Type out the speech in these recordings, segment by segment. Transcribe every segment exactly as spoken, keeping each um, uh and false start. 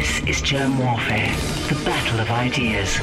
This is Germ Warfare, the battle of ideas.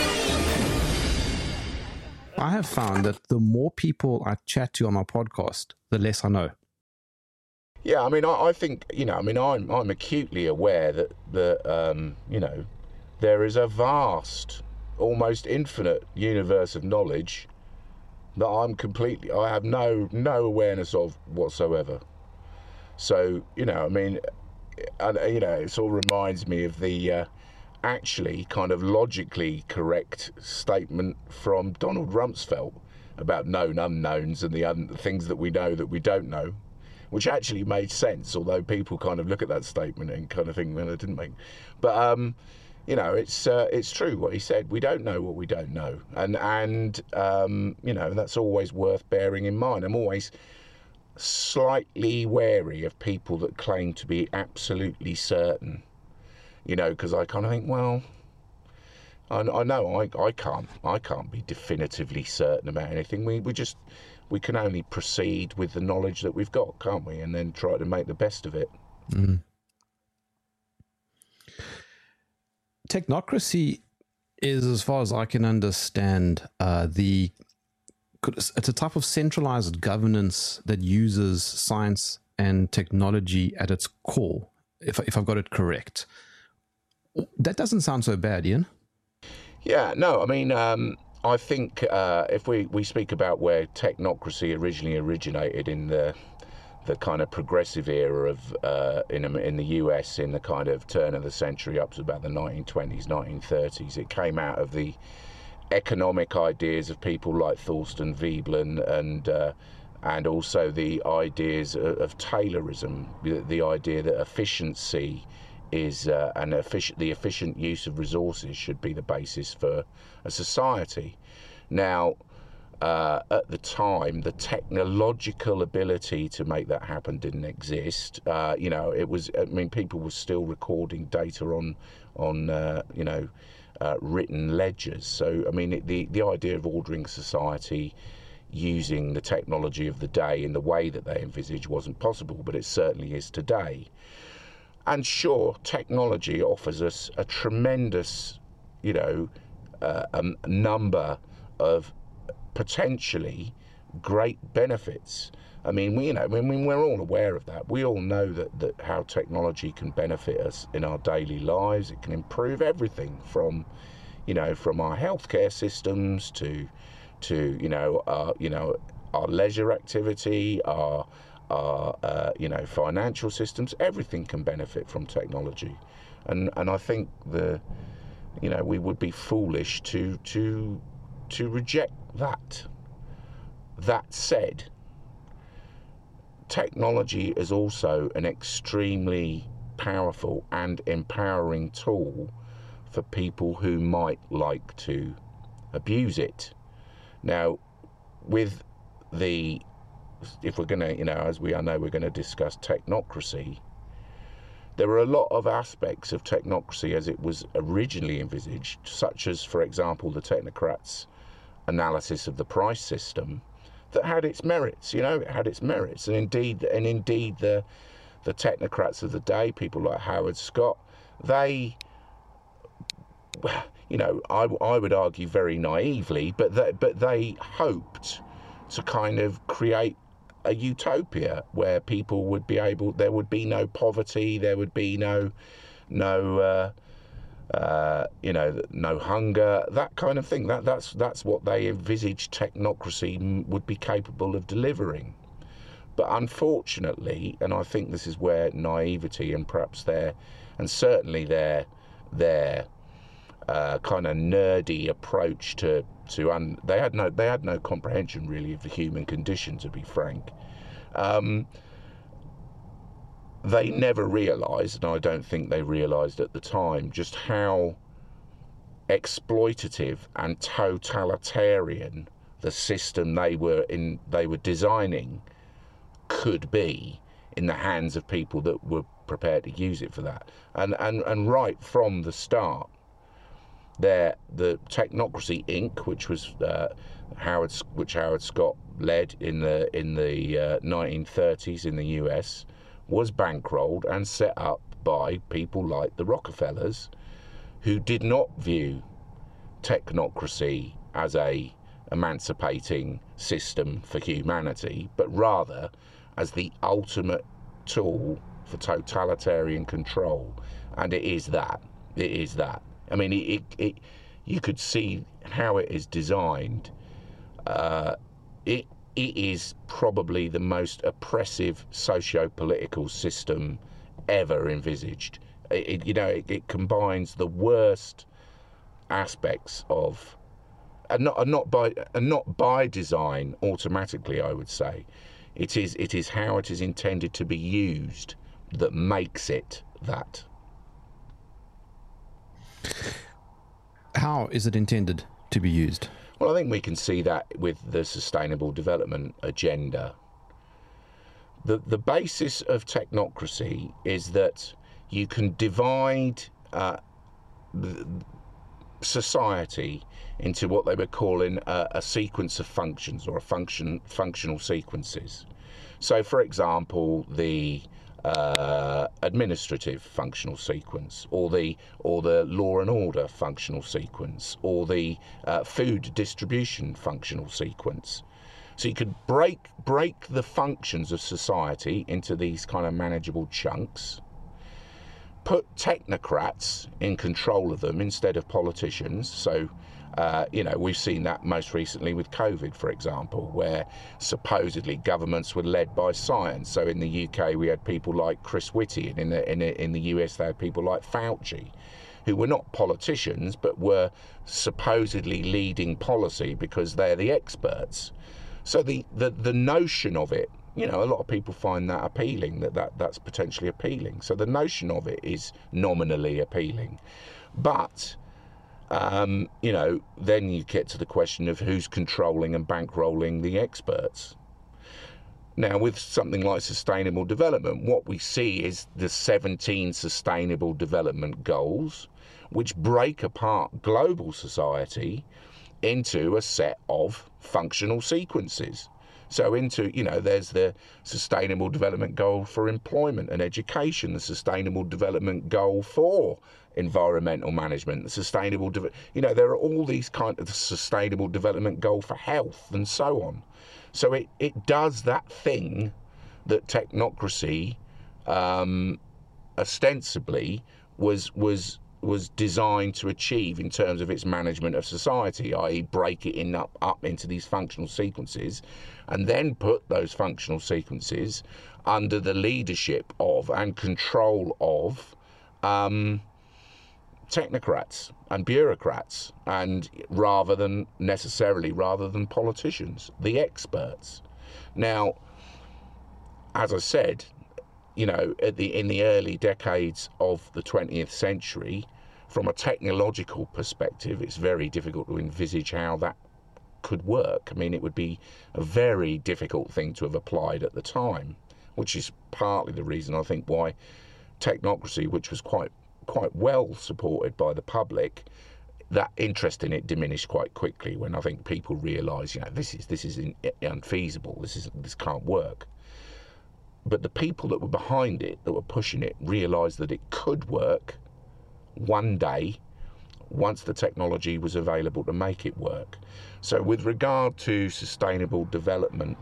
I have found that the more people I chat to on my podcast, the less I know. Yeah, I mean, I, I think, you know, I mean, I'm I'm acutely aware that, that um, you know, there is a vast, almost infinite universe of knowledge that I'm completely, I have no no awareness of whatsoever. So, you know, I mean, and, you know, it sort of reminds me of the uh, actually kind of logically correct statement from Donald Rumsfeld about known unknowns and the un- things that we know that we don't know, which actually made sense, although people kind of look at that statement and kind of think, well, it didn't make... But, um, you know, it's uh, it's true what he said. We don't know what we don't know. And, and um, you know, that's always worth bearing in mind. I'm always slightly wary of people that claim to be absolutely certain, you know, because I kind of think, well, I, I know I, I can't I can't be definitively certain about anything. We we just we can only proceed with the knowledge that we've got, can't we? And then try to make the best of it. Mm. Technocracy is, as far as I can understand, uh, the it's a type of centralized governance that uses science and technology at its core, if, if I've got it correct. That doesn't sound so bad, Ian. Yeah, no, I mean, um, I think uh, if we, we speak about where technocracy originally originated in the the kind of progressive era of uh, in in the U S in the kind of turn of the century up to about the nineteen twenties, nineteen thirties, it came out of the economic ideas of people like Thorstein Veblen and uh, and also the ideas of, of Taylorism, the, the idea that efficiency is uh, an efficient the efficient use of resources should be the basis for a society. Now, uh, at the time, the technological ability to make that happen didn't exist. Uh, you know, it was. I mean, people were still recording data on on uh, you know. Uh, written ledgers. So, I mean, it, the, the idea of ordering society using the technology of the day in the way that they envisage wasn't possible, but it certainly is today. And sure, technology offers us a tremendous, you know, uh, um, number of potentially great benefits. I mean, we, you know, I mean, we're all aware of that. We all know that, that how technology can benefit us in our daily lives. It can improve everything from, you know, from our healthcare systems to, to you know, our, you know, our leisure activity, our, our, uh, you know, financial systems. Everything can benefit from technology, and and I think the, you know, we would be foolish to to to reject that. That said, technology is also an extremely powerful and empowering tool for people who might like to abuse it. Now, with the, if we're going to, you know, as we I know we're going to discuss technocracy, there are a lot of aspects of technocracy as it was originally envisaged, such as, for example, the technocrats' analysis of the price system, that had its merits. You know, it had its merits, and indeed, and indeed, the the technocrats of the day, people like Howard Scott, they, you know, I, I would argue very naively, but they, but they hoped to kind of create a utopia where people would be able, there would be no poverty, there would be no no. Uh, Uh, you know, no hunger, that kind of thing. That that's that's what they envisaged technocracy m- would be capable of delivering. But unfortunately, and I think this is where naivety and perhaps their, and certainly their their uh, kind of nerdy approach to to un, they had no they had no comprehension really of the human condition, to be frank. Um, They never realised, and I don't think they realised at the time, just how exploitative and totalitarian the system they were in, they were designing could be in the hands of people that were prepared to use it for that. And and, and right from the start, there the Technocracy Incorporated, which was uh, Howard, which Howard Scott led in the in the uh, nineteen thirties in the U S, was bankrolled and set up by people like the Rockefellers, who did not view technocracy as a emancipating system for humanity, but rather as the ultimate tool for totalitarian control. And it is that. It is that. I mean, it, it, it you could see how it is designed. Uh, it it is probably the most oppressive socio-political system ever envisaged. It, it, you know, it, it combines the worst aspects of, and not and not by and not by design automatically, I would say. It is it is how it is intended to be used that makes it that. How is it intended to be used? Well, I think we can see that with the Sustainable Development Agenda. The the basis of technocracy is that you can divide uh, society into what they were calling a, a sequence of functions, or a function functional sequences. So, for example, the uh, administrative functional sequence, or the or the law and order functional sequence, or the uh, food distribution functional sequence. So you could break break the functions of society into these kind of manageable chunks, put technocrats in control of them instead of politicians. So, uh, you know, we've seen that most recently with COVID, for example, where supposedly governments were led by science. So in the U K, we had people like Chris Whitty, and in the, in the, in the U S, they had people like Fauci, who were not politicians, but were supposedly leading policy because they're the experts. So the, the, the notion of it, you know, a lot of people find that appealing, that, that that's potentially appealing. So the notion of it is nominally appealing. But, um, you know, then you get to the question of who's controlling and bankrolling the experts. Now, with something like sustainable development, what we see is the seventeen sustainable development goals, which break apart global society into a set of functional sequences. So into, you know, there's the Sustainable Development Goal for employment and education, the Sustainable Development Goal for environmental management, the Sustainable, De- you know, there are all these kind of the Sustainable Development Goal for health and so on. So it, it does that thing that technocracy um, ostensibly was was was designed to achieve in terms of its management of society, that is break it in up, up into these functional sequences, and then put those functional sequences under the leadership of and control of um, technocrats and bureaucrats, and rather than necessarily rather than politicians, the experts. Now, as I said, you know, at the in the early decades of the twentieth century, from a technological perspective, it's very difficult to envisage how that could work. I mean, it would be a very difficult thing to have applied at the time, which is partly the reason I think why technocracy, which was quite quite well supported by the public, that interest in it diminished quite quickly when I think people realised, you know, this is this is in, unfeasible. This is this can't work. But the people that were behind it, that were pushing it, realised that it could work one day once the technology was available to make it work. So with regard to sustainable development,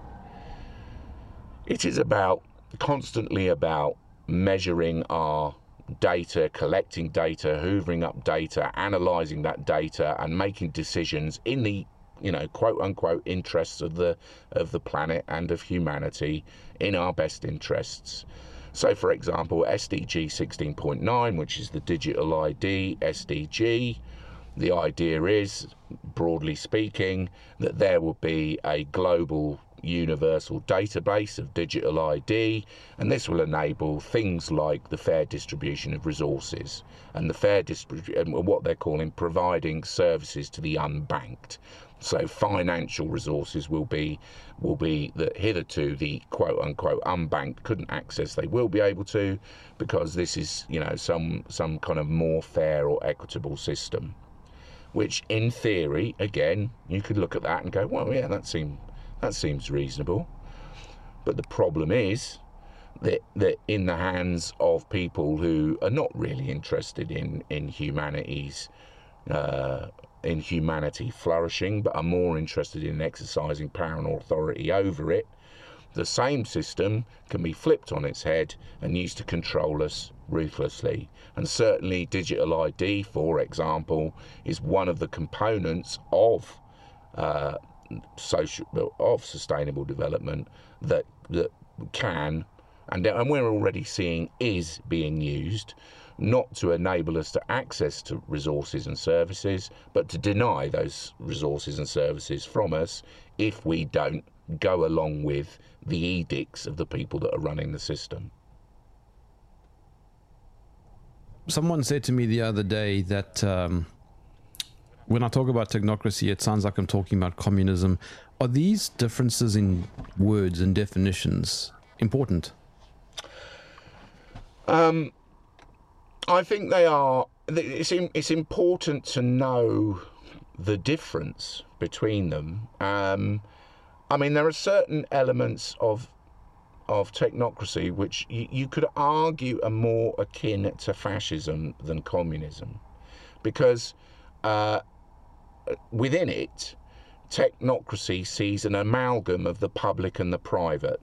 it is about constantly about measuring our data, collecting data, hoovering up data, analysing that data, and making decisions in the, you know, quote unquote interests of the of the planet and of humanity, in our best interests. So, for example, S D G sixteen point nine, which is the digital I D S D G, the idea is, broadly speaking, that there will be a global universal database of digital I D, and this will enable things like the fair distribution of resources and the fair distribution, what they're calling providing services to the unbanked. So financial resources will be will be that hitherto the quote unquote unbanked couldn't access, they will be able to, because this is, you know, some some kind of more fair or equitable system, which in theory, again, you could look at that and go, well, yeah, that seems that seems reasonable. But the problem is that, that in the hands of people who are not really interested in, in humanities, uh, in humanity flourishing, but are more interested in exercising power and authority over it, the same system can be flipped on its head and used to control us ruthlessly. And certainly digital I D, for example, is one of the components of uh, social of sustainable development that that can, and, and we're already seeing is being used, not to enable us to access to resources and services, but to deny those resources and services from us if we don't go along with the edicts of the people that are running the system. Someone said to me the other day that um, when I talk about technocracy, it sounds like I'm talking about communism. Are these differences in words and definitions important? Um, I think they are. It's, it's important to know the difference between them. Um, I mean, there are certain elements of of technocracy which you, you could argue are more akin to fascism than communism, because uh, within it, technocracy sees an amalgam of the public and the private.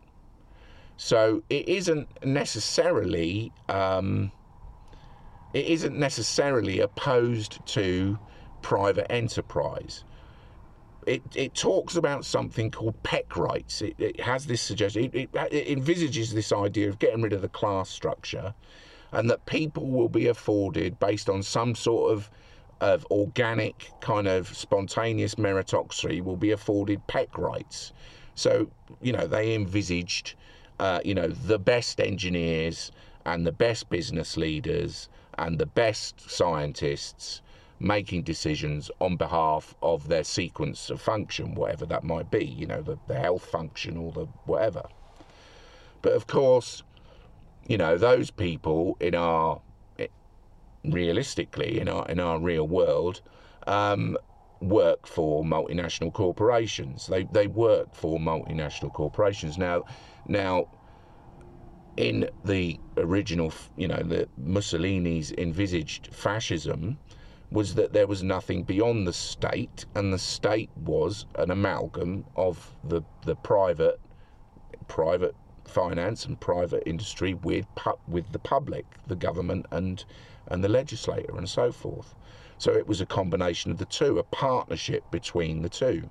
So it isn't necessarily um, it isn't necessarily opposed to private enterprise. It, it talks about something called peck rights. It, it has this suggestion, it, it, it envisages this idea of getting rid of the class structure, and that people will be afforded, based on some sort of, of organic kind of spontaneous meritocracy, will be afforded peck rights. So, you know, they envisaged, uh, you know, the best engineers and the best business leaders and the best scientists making decisions on behalf of their sequence of function, whatever that might be, you know, the, the health function or the whatever. But of course, you know, those people in our, realistically, in our in our real world, um, work for multinational corporations. They they work for multinational corporations. Now, now, in the original, you know, the Mussolini's envisaged fascism, was that there was nothing beyond the state, and the state was an amalgam of the the private private finance and private industry with pu- with the public, the government and and the legislator and so forth. So it was a combination of the two, a partnership between the two.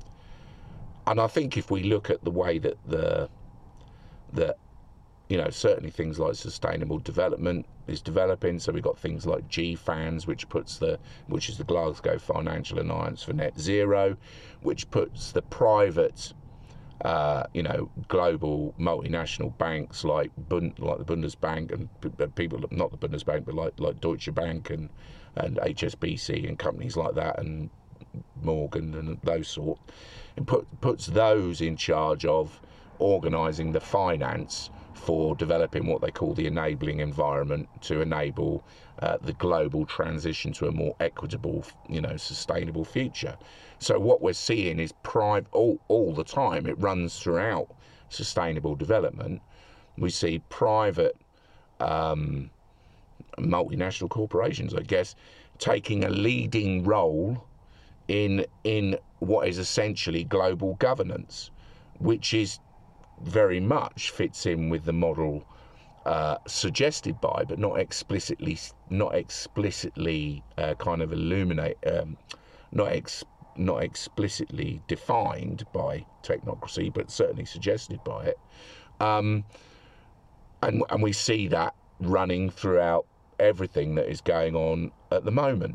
And I think if we look at the way that the that you know, certainly things like sustainable development is developing. So we've got things like G FANZ, which puts the, which is the Glasgow Financial Alliance for Net Zero, which puts the private, uh, you know, global multinational banks like Bund, like the Bundesbank and people, not the Bundesbank, but like like Deutsche Bank and and H S B C and companies like that and Morgan and those sort, and put puts those in charge of organising the finance for developing what they call the enabling environment to enable uh, the global transition to a more equitable, you know, sustainable future. So what we're seeing is private all, all the time. It runs throughout sustainable development. We see private um, multinational corporations, I guess, taking a leading role in in what is essentially global governance, which is very much fits in with the model uh, suggested by, but not explicitly, not explicitly uh, kind of illuminate, um, not ex, not explicitly defined by technocracy, but certainly suggested by it. Um, and and we see that running throughout everything that is going on at the moment.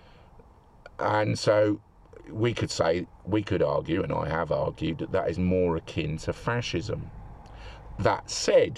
And so we could say, we could argue, and I have argued, that that is more akin to fascism. That said,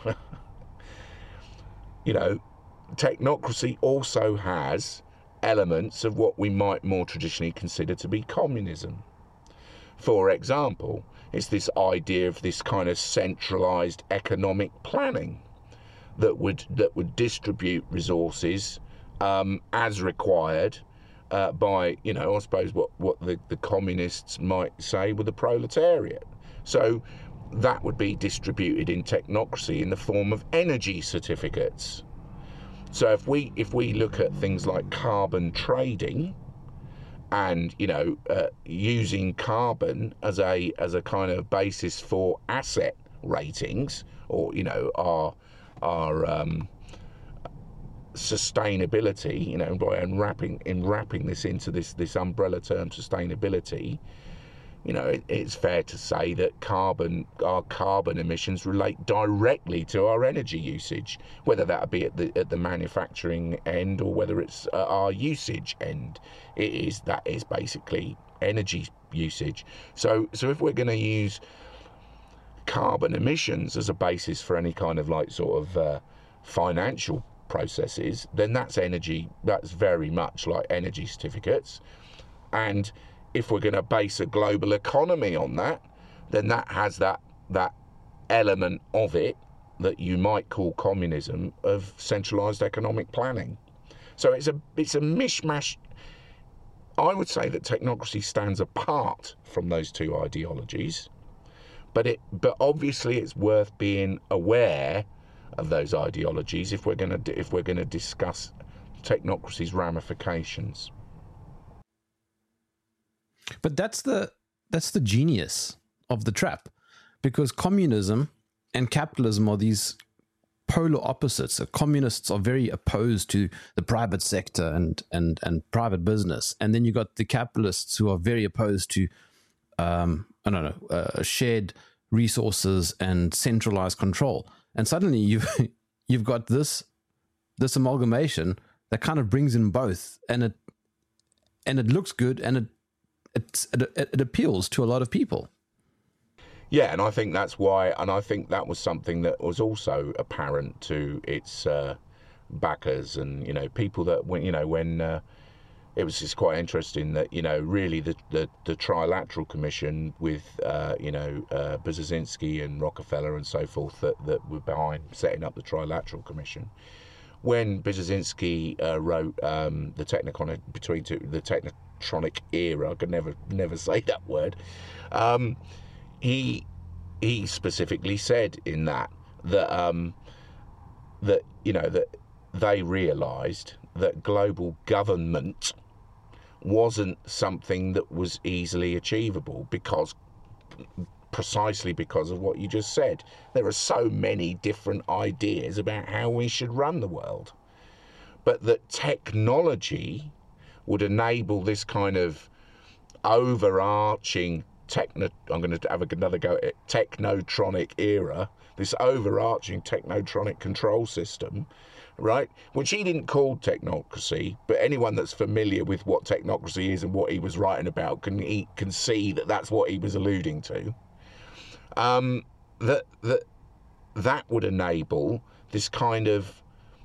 you know, technocracy also has elements of what we might more traditionally consider to be communism. For example, it's this idea of this kind of centralized economic planning that would that would distribute resources um, as required Uh, by, you know, I suppose what, what the, the communists might say with the proletariat. So that would be distributed in technocracy in the form of energy certificates. So if we if we look at things like carbon trading, and you know uh, using carbon as a as a kind of basis for asset ratings, or you know our our um, sustainability, you know, by unwrapping in wrapping this into this this umbrella term sustainability, you know, it, it's fair to say that carbon our carbon emissions relate directly to our energy usage, whether that be at the at the manufacturing end or whether it's at our usage end. It is that is basically energy usage. So so if we're going to use carbon emissions as a basis for any kind of like sort of uh, financial processes, then that's energy, that's very much like energy certificates. And if we're going to base a global economy on that, then that has that that element of it that you might call communism, of centralized economic planning. So it's a it's a mishmash. I would say that technocracy stands apart from those two ideologies, but it but obviously it's worth being aware of those ideologies if we're going to if we're going to discuss technocracy's ramifications. But that's the that's the genius of the trap, because communism and capitalism are these polar opposites. So communists are very opposed to the private sector and and and private business, and then you got the capitalists who are very opposed to um, I don't know uh, shared resources and centralized control. And suddenly you've you've got this this amalgamation that kind of brings in both, and it and it looks good, and it it it, it appeals to a lot of people. Yeah, and I think that's why, and I think that was something that was also apparent to its uh, backers, and you know, people that when you know when uh, it was just quite interesting that you know really the the, the Trilateral Commission with uh, you know uh, Brzezinski and Rockefeller and so forth that, that were behind setting up the Trilateral Commission. When Brzezinski uh, wrote um, the Techniconic between two, the Technotronic era, I could never never say that word. Um, He he specifically said in that that um, that you know that they realised that global government wasn't something that was easily achievable, because precisely because of what you just said. There are so many different ideas about how we should run the world, but that technology would enable this kind of overarching Techno, I'm going to have another go at it, technotronic era, this overarching technotronic control system, right? Which he didn't call technocracy, but anyone that's familiar with what technocracy is and what he was writing about can he, can see that that's what he was alluding to. Um, that that that would enable this kind of,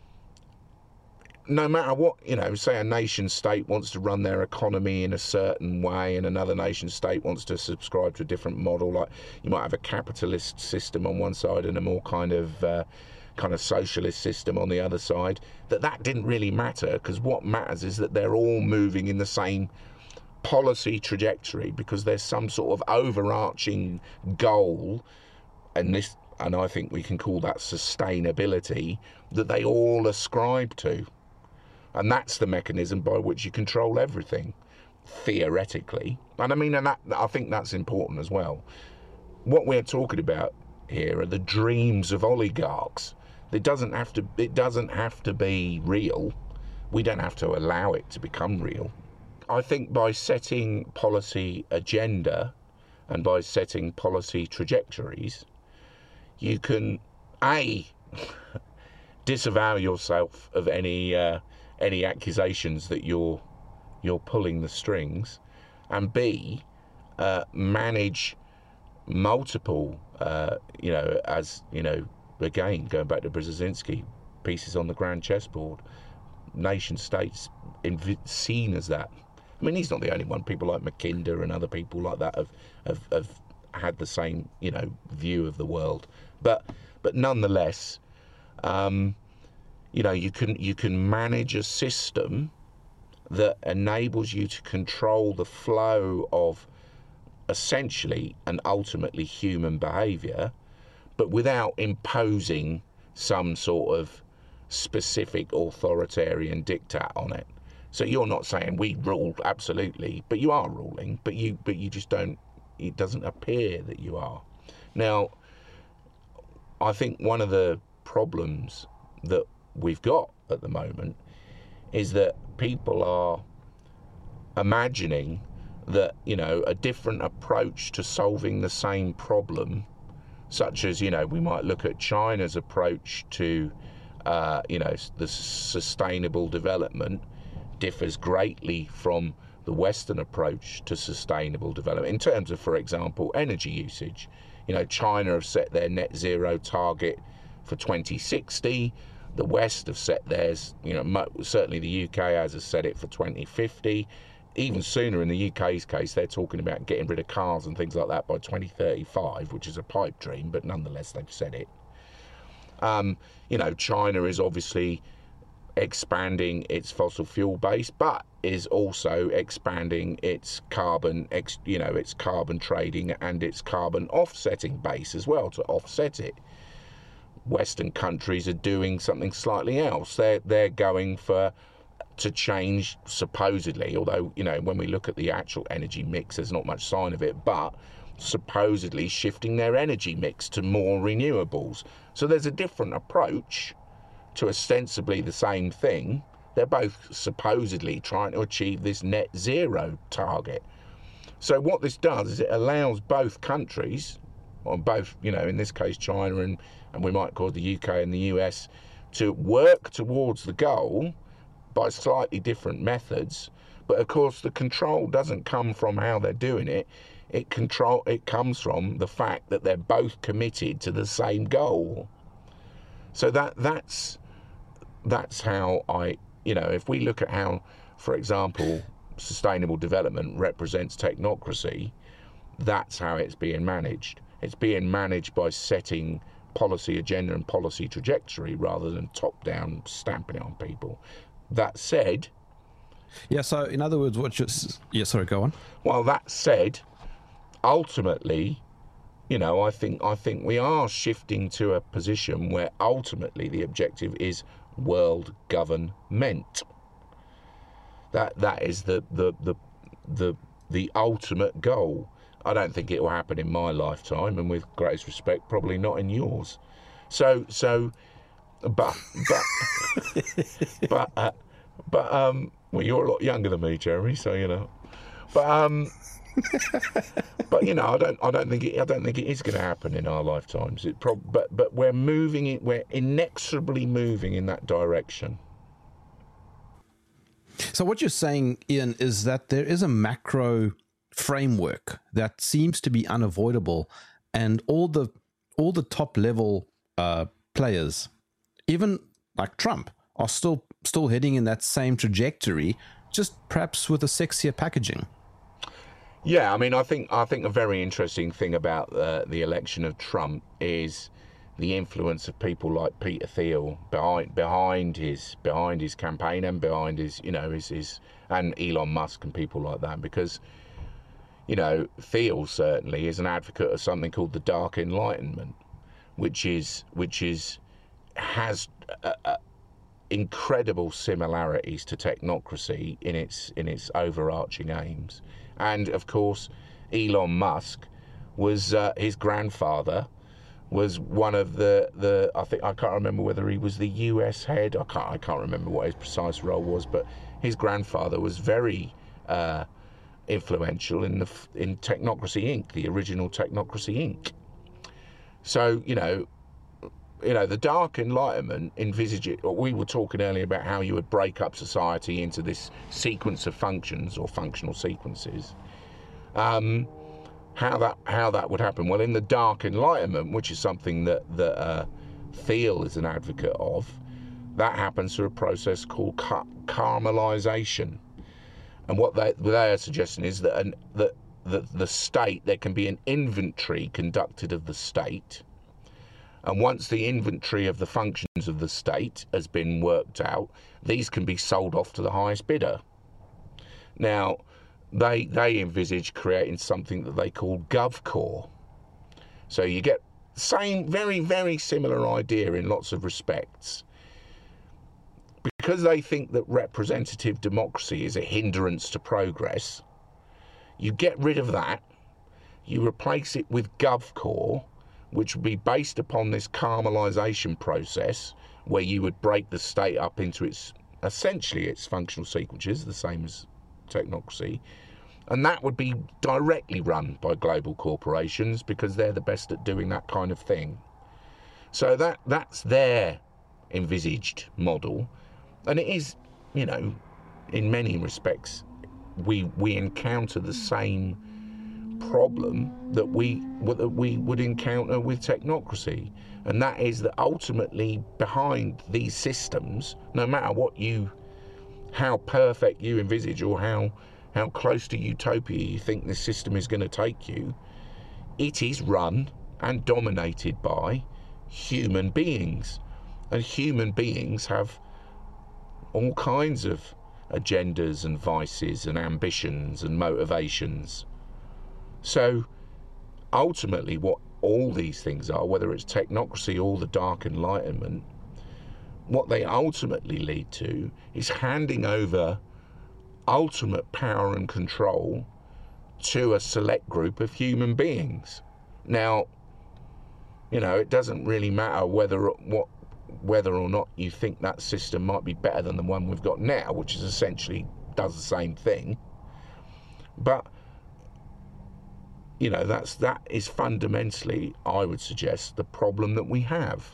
no matter what, you know, say a nation state wants to run their economy in a certain way and another nation state wants to subscribe to a different model, like you might have a capitalist system on one side and a more kind of uh, kind of socialist system on the other side, that that didn't really matter, because what matters is that they're all moving in the same policy trajectory, because there's some sort of overarching goal, and this, and I think we can call that sustainability, that they all ascribe to. And that's the mechanism by which you control everything, theoretically. And I mean, and that, I think that's important as well. What we're talking about here are the dreams of oligarchs. It doesn't have to, it doesn't have to be real. We don't have to allow it to become real. I think by setting policy agenda and by setting policy trajectories, you can, A, disavow yourself of any uh, any accusations that you're you're pulling the strings, and B, uh, manage multiple, uh, you know, as you know, again going back to Brzezinski, pieces on the grand chessboard, nation states inv- seen as that. I mean, he's not the only one. People like Mackinder and other people like that have have, have had the same, you know, view of the world, but but nonetheless. Um, You know, you can you can manage a system that enables you to control the flow of essentially and ultimately human behaviour, but without imposing some sort of specific authoritarian diktat on it. So you're not saying we rule absolutely, but you are ruling, but you but you just don't, it doesn't appear that you are. Now, I think one of the problems that we've got at the moment is that people are imagining that, you know, a different approach to solving the same problem, such as, you know, we might look at China's approach to, uh, you know, the sustainable development differs greatly from the Western approach to sustainable development in terms of, for example, energy usage. You know, China have set their net zero target for twenty sixty. The West have set theirs, you know, mo- certainly the U K has set it for twenty fifty. Even sooner in the U K's case, they're talking about getting rid of cars and things like that by twenty thirty-five, which is a pipe dream, but nonetheless, they've said it. Um, you know, China is obviously expanding its fossil fuel base, but is also expanding its carbon, ex, you know, its carbon trading and its carbon offsetting base as well to offset it. Western countries are doing something slightly else. They're they're going for to change supposedly, although, you know, when we look at the actual energy mix, there's not much sign of it, but supposedly shifting their energy mix to more renewables. So there's a different approach to ostensibly the same thing. They're both supposedly trying to achieve this net zero target. So what this does is it allows both countries, or both, you know, in this case China and, and we might call it the U K and the U S, to work towards the goal by slightly different methods. But of course the control doesn't come from how they're doing it. It control it comes from the fact that they're both committed to the same goal. So that that's that's how I, you know, if we look at how, for example, sustainable development represents technocracy, that's how it's being managed. It's being managed by setting policy agenda and policy trajectory rather than top-down stamping it on people. That said... Yeah, so in other words, what you're... Yeah, sorry, go on. Well, that said, ultimately, you know, I think I think we are shifting to a position where ultimately the objective is world government. That that is the the the the, the ultimate goal. I don't think it will happen in my lifetime, and with greatest respect, probably not in yours. So so, but but but uh, but um, well, you're a lot younger than me, Jeremy. So you know, but um. But you know, I don't, I don't think it, I don't think it is going to happen in our lifetimes. It prob, but, but we're moving it, we're inexorably moving in that direction. So what you're saying, Ian, is that there is a macro framework that seems to be unavoidable, and all the all the top level uh, players, even like Trump, are still still heading in that same trajectory, just perhaps with a sexier packaging. Yeah, I mean, I think I think a very interesting thing about uh, the election of Trump is the influence of people like Peter Thiel behind behind his behind his campaign and behind his, you know, his, his and Elon Musk and people like that, because, you know, Thiel certainly is an advocate of something called the Dark Enlightenment, which is which is has uh, uh, incredible similarities to technocracy in its in its overarching aims. And of course, Elon Musk was uh, his grandfather was one of the, the I think I can't remember whether he was the U S head. I can't I can't remember what his precise role was, but his grandfather was very uh, influential in the in Technocracy Incorporated, the original Technocracy Incorporated. So you know, you know, the Dark Enlightenment envisaged it. We were talking earlier about how you would break up society into this sequence of functions or functional sequences. Um, how that how that would happen? Well, in the Dark Enlightenment, which is something that that uh, Thiel is an advocate of, that happens through a process called car- caramelization. And what they they are suggesting is that an, that the the state, there can be an inventory conducted of the state. And once the inventory of the functions of the state has been worked out, these can be sold off to the highest bidder. Now, they they envisage creating something that they call GovCore. So you get the same, very, very similar idea in lots of respects. Because they think that representative democracy is a hindrance to progress, you get rid of that, you replace it with GovCore, which would be based upon this caramelisation process, where you would break the state up into its, essentially its functional sequences, the same as technocracy, and that would be directly run by global corporations because they're the best at doing that kind of thing. So that that's their envisaged model, and it is, you know, in many respects, we we encounter the same problem that we that we would encounter with technocracy, and that is that ultimately behind these systems, no matter what you, how perfect you envisage or how how close to utopia you think this system is going to take you, it is run and dominated by human beings, and human beings have all kinds of agendas and vices and ambitions and motivations. So ultimately what all these things are, whether it's technocracy or the Dark Enlightenment, what they ultimately lead to is handing over ultimate power and control to a select group of human beings. Now, you know, it doesn't really matter whether what whether or not you think that system might be better than the one we've got now, which is essentially does the same thing. But you know, that's that is fundamentally, I would suggest, the problem that we have.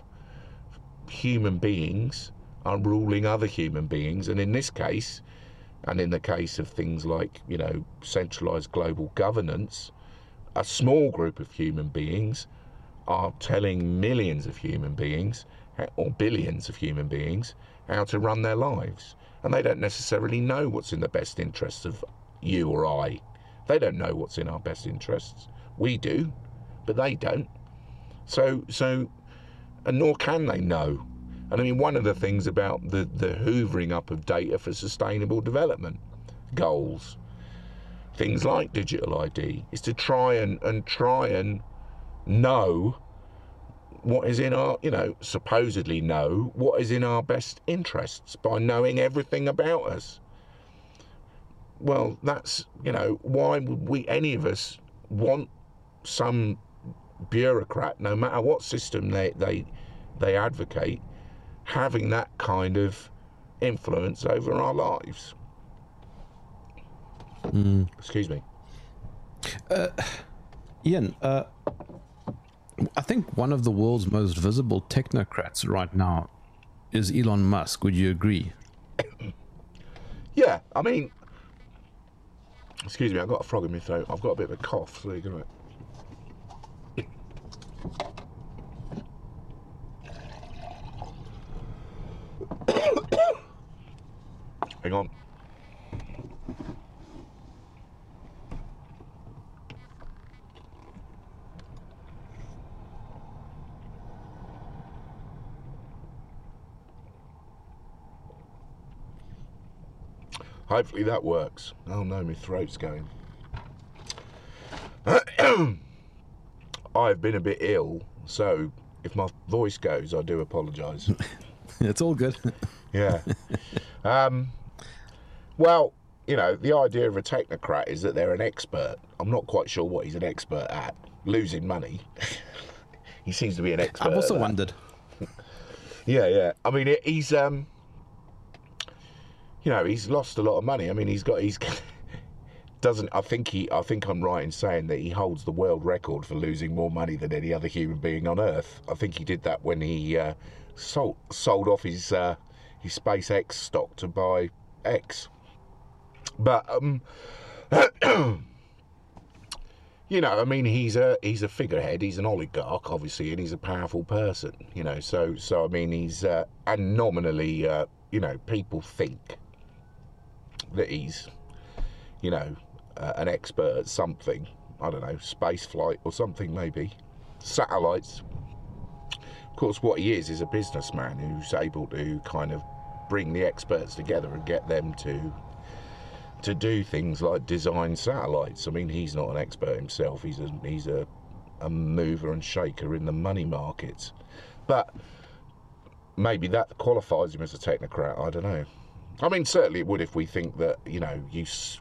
Human beings are ruling other human beings, and in this case, and in the case of things like, you know, centralized global governance, a small group of human beings are telling millions of human beings, or billions of human beings, how to run their lives. And they don't necessarily know what's in the best interests of you or I. They don't know what's in our best interests. We do, but they don't. So, so, and nor can they know. And I mean, one of the things about the, the hoovering up of data for sustainable development goals, things like digital I D, is to try and, and try and know what is in our, you know, supposedly know what is in our best interests by knowing everything about us. Well, that's, you know, why would we, any of us, want some bureaucrat, no matter what system they, they, they advocate, having that kind of influence over our lives? Mm. Excuse me. Uh, Ian, uh, I think one of the world's most visible technocrats right now is Elon Musk. Would you agree? Yeah, I mean, excuse me, I've got a frog in my throat. I've got a bit of a cough, so you're going to... Hang on. Hopefully that works. Oh no, my throat's going. I've been a bit ill, so if my voice goes, I do apologise. It's all good. Yeah. Um, well, you know, the idea of a technocrat is that they're an expert. I'm not quite sure what he's an expert at. Losing money. He seems to be an expert. I've also at that. wondered. Yeah, yeah. I mean, it, he's, um, you know, he's lost a lot of money. I mean, he's got, he's doesn't. I think he. I think I'm right in saying that he holds the world record for losing more money than any other human being on Earth. I think he did that when he uh, sold sold off his uh, his SpaceX stock to buy X. But um, you know, I mean, he's a he's a figurehead. He's an oligarch, obviously, and he's a powerful person. You know, so so I mean, he's uh, and nominally, uh, you know, people think that he's, you know, uh, an expert at something. I don't know, space flight or something, maybe satellites. Of course, what he is is a businessman who's able to kind of bring the experts together and get them to to do things like design satellites. I mean, he's not an expert himself. He's a he's a, a mover and shaker in the money markets, but maybe that qualifies him as a technocrat. I don't know. I mean, certainly it would if we think that, you know, you. S-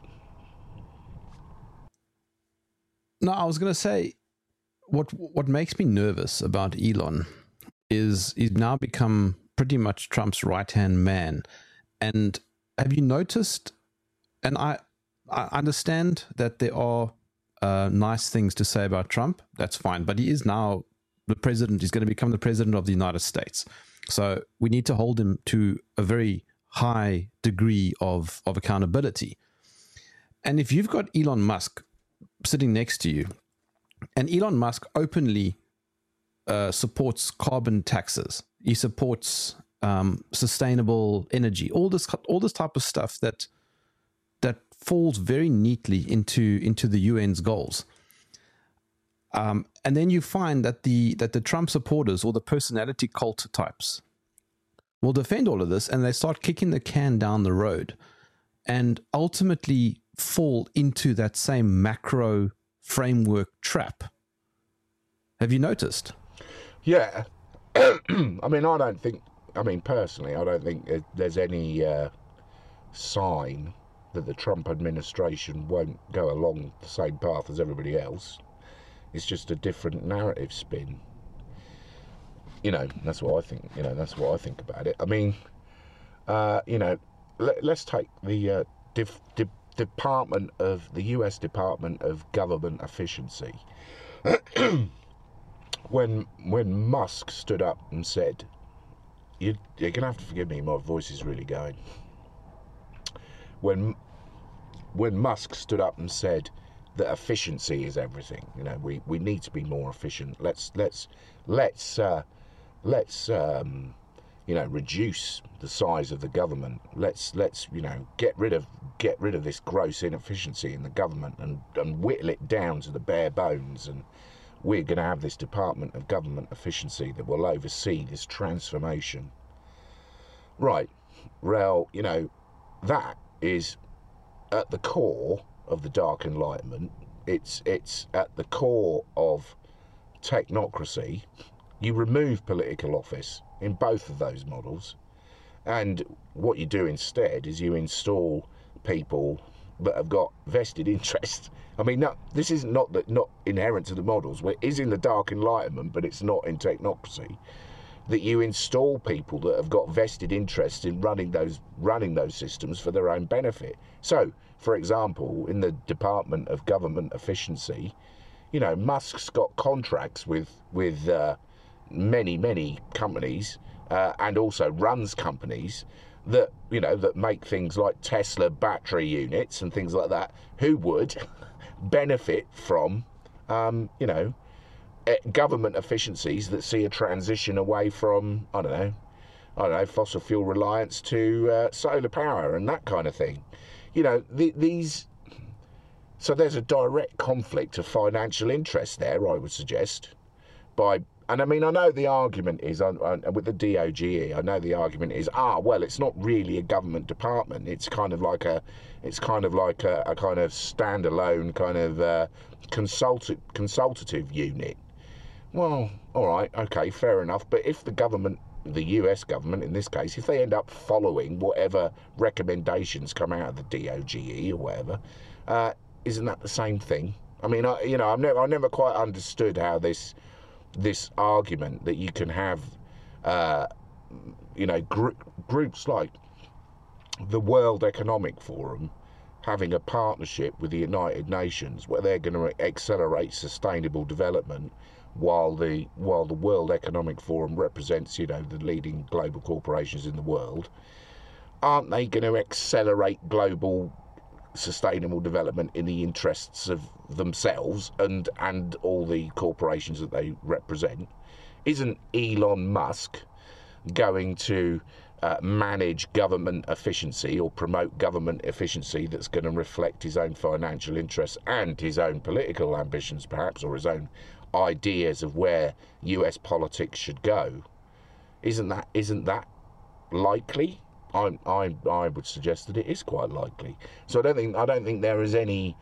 no, I was going to say, what what makes me nervous about Elon is he's now become pretty much Trump's right-hand man. And have you noticed, and I, I understand that there are uh, nice things to say about Trump, that's fine, but he is now the president, he's going to become the president of the United States. So we need to hold him to a very high degree of, of accountability. And if you've got Elon Musk sitting next to you, and Elon Musk openly uh, supports carbon taxes, he supports um, sustainable energy, all this all this type of stuff that that falls very neatly into into the U N's goals. Um, and then you find that the that the Trump supporters or the personality cult types will defend all of this, and they start kicking the can down the road and ultimately fall into that same macro framework trap. Have you noticed? Yeah. I mean, I don't think, I mean, personally, I don't think there's any uh, sign that the Trump administration won't go along the same path as everybody else. It's just a different narrative spin. You know, that's what I think. You know, that's what I think about it. I mean, uh, you know, let, let's take the uh, dif- dif- Department of the U S Department of Government Efficiency. when when Musk stood up and said, you, "You're gonna have to forgive me, my voice is really going." When when Musk stood up and said that efficiency is everything, you know, we, we need to be more efficient. Let's let's let's uh, let's um, you know, reduce the size of the government. Let's let's you know get rid of get rid of this gross inefficiency in the government and, and whittle it down to the bare bones. And we're going to have this Department of Government Efficiency that will oversee this transformation. Right, well, you know, that is at the core of the Dark Enlightenment. It's it's at the core of technocracy. You remove political office in both of those models, and what you do instead is you install people that have got vested interest. I mean, no, this is not that not inherent to the models. It is in the Dark Enlightenment, but it's not in technocracy. That you install people that have got vested interest in running those running those systems for their own benefit. So, for example, in the Department of Government Efficiency, you know, Musk's got contracts with with uh, many many companies, uh, and also runs companies that you know that make things like Tesla battery units and things like that. Who would benefit from, um, you know, government efficiencies that see a transition away from, I don't know, I don't know, fossil fuel reliance to uh, solar power and that kind of thing. You know, the, these. So there's a direct conflict of financial interest there, I would suggest. By and I mean, I know the argument is uh, uh, with the D O G E. I know the argument is, ah, well, it's not really a government department. It's kind of like a, it's kind of like a, a kind of standalone kind of uh, consultative consultative unit. Well, all right, okay, fair enough. But if the government, the U S government in this case, if they end up following whatever recommendations come out of the D O G E or whatever, uh, isn't that the same thing? I mean, I, you know, I've never, I never quite understood how this, this argument that you can have, uh, you know, gr- groups like the World Economic Forum having a partnership with the United Nations where they're going to accelerate sustainable development, while the while the World Economic Forum represents, you know, the leading global corporations in the world. Aren't they going to accelerate global sustainable development in the interests of themselves and and all the corporations that they represent? Isn't Elon Musk going to uh, manage government efficiency or promote government efficiency that's going to reflect his own financial interests and his own political ambitions, perhaps, or his own ideas of where U S politics should go? Isn't that isn't that likely? I, I, I would suggest that it is quite likely. So I don't think I don't think there is any.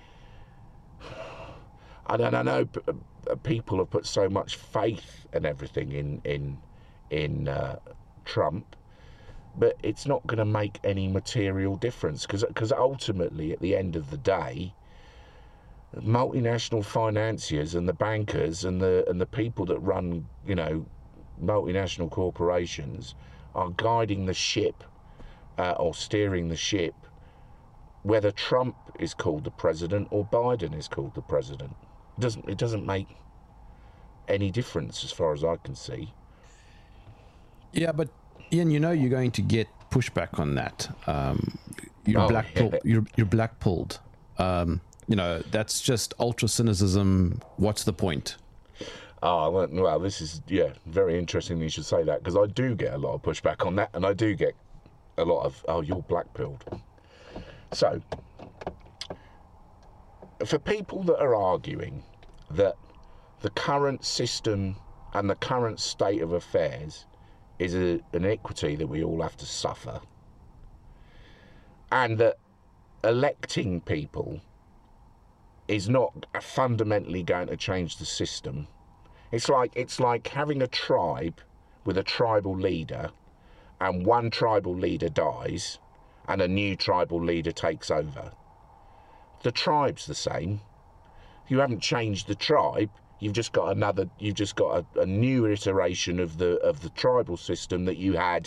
I don't I know people have put so much faith and everything in in in uh, Trump, but it's not going to make any material difference because because ultimately at the end of the day, multinational financiers and the bankers and the and the people that run, you know, multinational corporations are guiding the ship uh, or steering the ship, whether Trump is called the president or Biden is called the president. It doesn't it doesn't make any difference as far as I can see. Yeah, but Ian, you know you're going to get pushback on that. Um, you're Oh, blackpilled. yeah. You're, you're blackpilled. Um, you know that's just ultra cynicism. What's the point? Ah, well, well, this is, yeah, very interesting you should say that, because I do get a lot of pushback on that, and I do get a lot of, oh, you're black-pilled. So, for people that are arguing that the current system and the current state of affairs is a, an equity that we all have to suffer, and that electing people is not fundamentally going to change the system. It's like it's like having a tribe with a tribal leader, and one tribal leader dies and a new tribal leader takes over. The tribe's the same. You haven't changed the tribe. You've just got another you've just got a, a new iteration of the of the tribal system that you had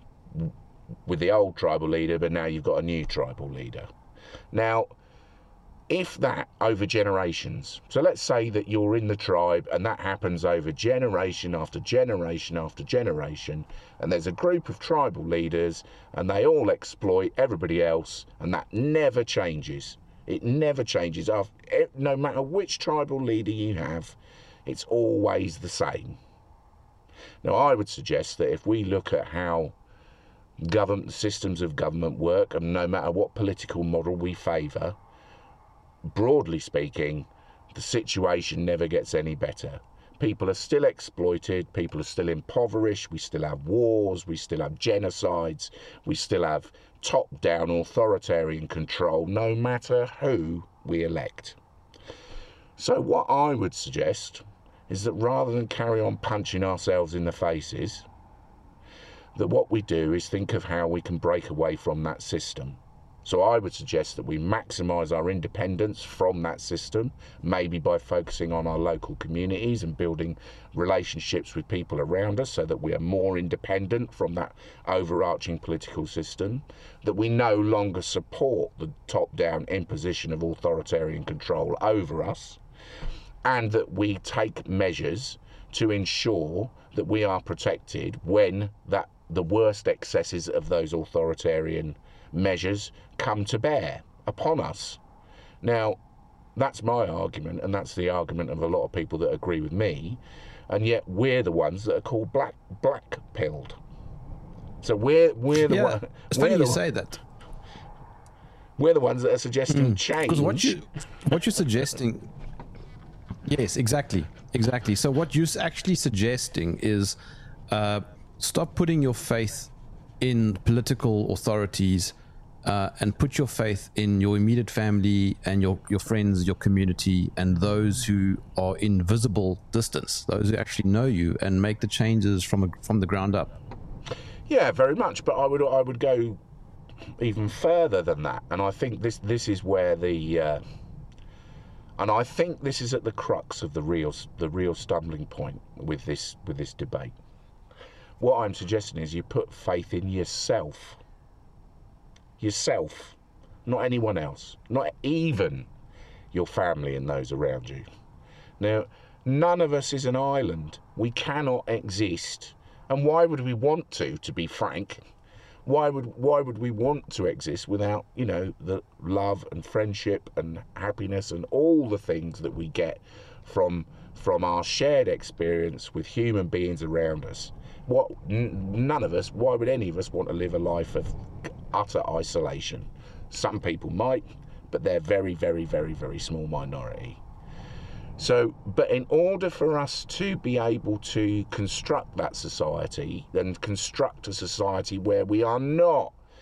with the old tribal leader, but now you've got a new tribal leader. Now, if that over generations, so let's say that you're in the tribe and that happens over generation after generation after generation, and there's a group of tribal leaders and they all exploit everybody else, and that never changes. It never changes. No matter which tribal leader you have, it's always the same. Now, I would suggest that if we look at how government systems of government work, and no matter what political model we favour, broadly speaking, the situation never gets any better. People are still exploited, people are still impoverished, we still have wars, we still have genocides, we still have top-down authoritarian control, no matter who we elect. So what I would suggest is that rather than carry on punching ourselves in the faces, that what we do is think of how we can break away from that system. So I would suggest that we maximise our independence from that system, maybe by focusing on our local communities and building relationships with people around us so that we are more independent from that overarching political system, that we no longer support the top-down imposition of authoritarian control over us, and that we take measures to ensure that we are protected when that the worst excesses of those authoritarian measures come to bear upon us. Now, that's my argument, and that's the argument of a lot of people that agree with me, and yet we're the ones that are called black black pilled. So we're we're the Yeah, one, it's we're funny the, you say that. we're the ones that are suggesting change. Because what you what you're suggesting, yes, exactly, exactly. So what you're actually suggesting is uh, stop putting your faith in political authorities uh, and put your faith in your immediate family and your, your friends, your community, and those who are in visible distance, those who actually know you, and make the changes from a, from the ground up. Yeah, very much. But I would I would go even further than that, and I think this this is where the uh, and I think this is at the crux of the real the real stumbling point with this with this debate. What I'm suggesting is you put faith in yourself. Yourself, not anyone else, not even your family and those around you. Now, none of us is an island. We cannot exist. And why would we want to, to be frank? Why would why would we want to exist without, you know, the love and friendship and happiness and all the things that we get from from our shared experience with human beings around us? What n- none of us, why would any of us want to live a life of utter isolation? Some people might, but they're very, very, very, very small minority. So, but in order for us to be able to construct that society and construct a society where we are not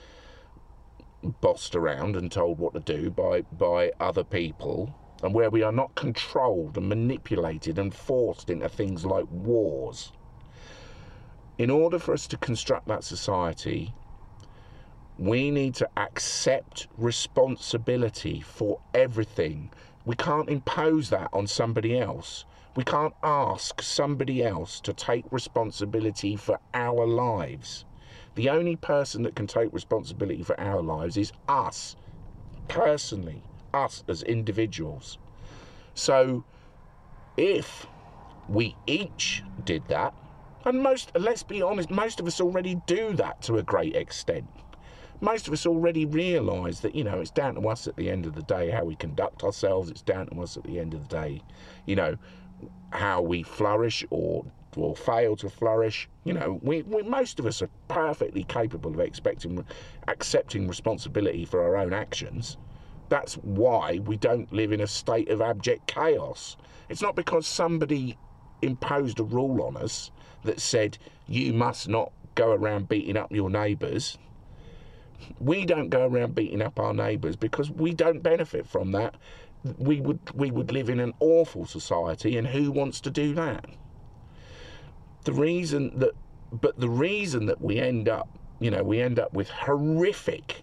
bossed around and told what to do by by other people, and where we are not controlled and manipulated and forced into things like wars. In order for us to construct that society, we need to accept responsibility for everything. We can't impose that on somebody else. We can't ask somebody else to take responsibility for our lives. The only person that can take responsibility for our lives is us, personally, us as individuals. So if we each did that, and most, let's be honest, most of us already do that to a great extent. Most of us already realise that, you know, it's down to us at the end of the day how we conduct ourselves. It's down to us at the end of the day, you know, how we flourish or or fail to flourish. You know, we, we most of us are perfectly capable of expecting, accepting responsibility for our own actions. That's why we don't live in a state of abject chaos. It's not because somebody imposed a rule on us that said you must not go around beating up your neighbours. We don't go around beating up our neighbours because we don't benefit from that. We would we would live in an awful society, and who wants to do that? The reason that, but the reason that we end up, you know, we end up with horrific,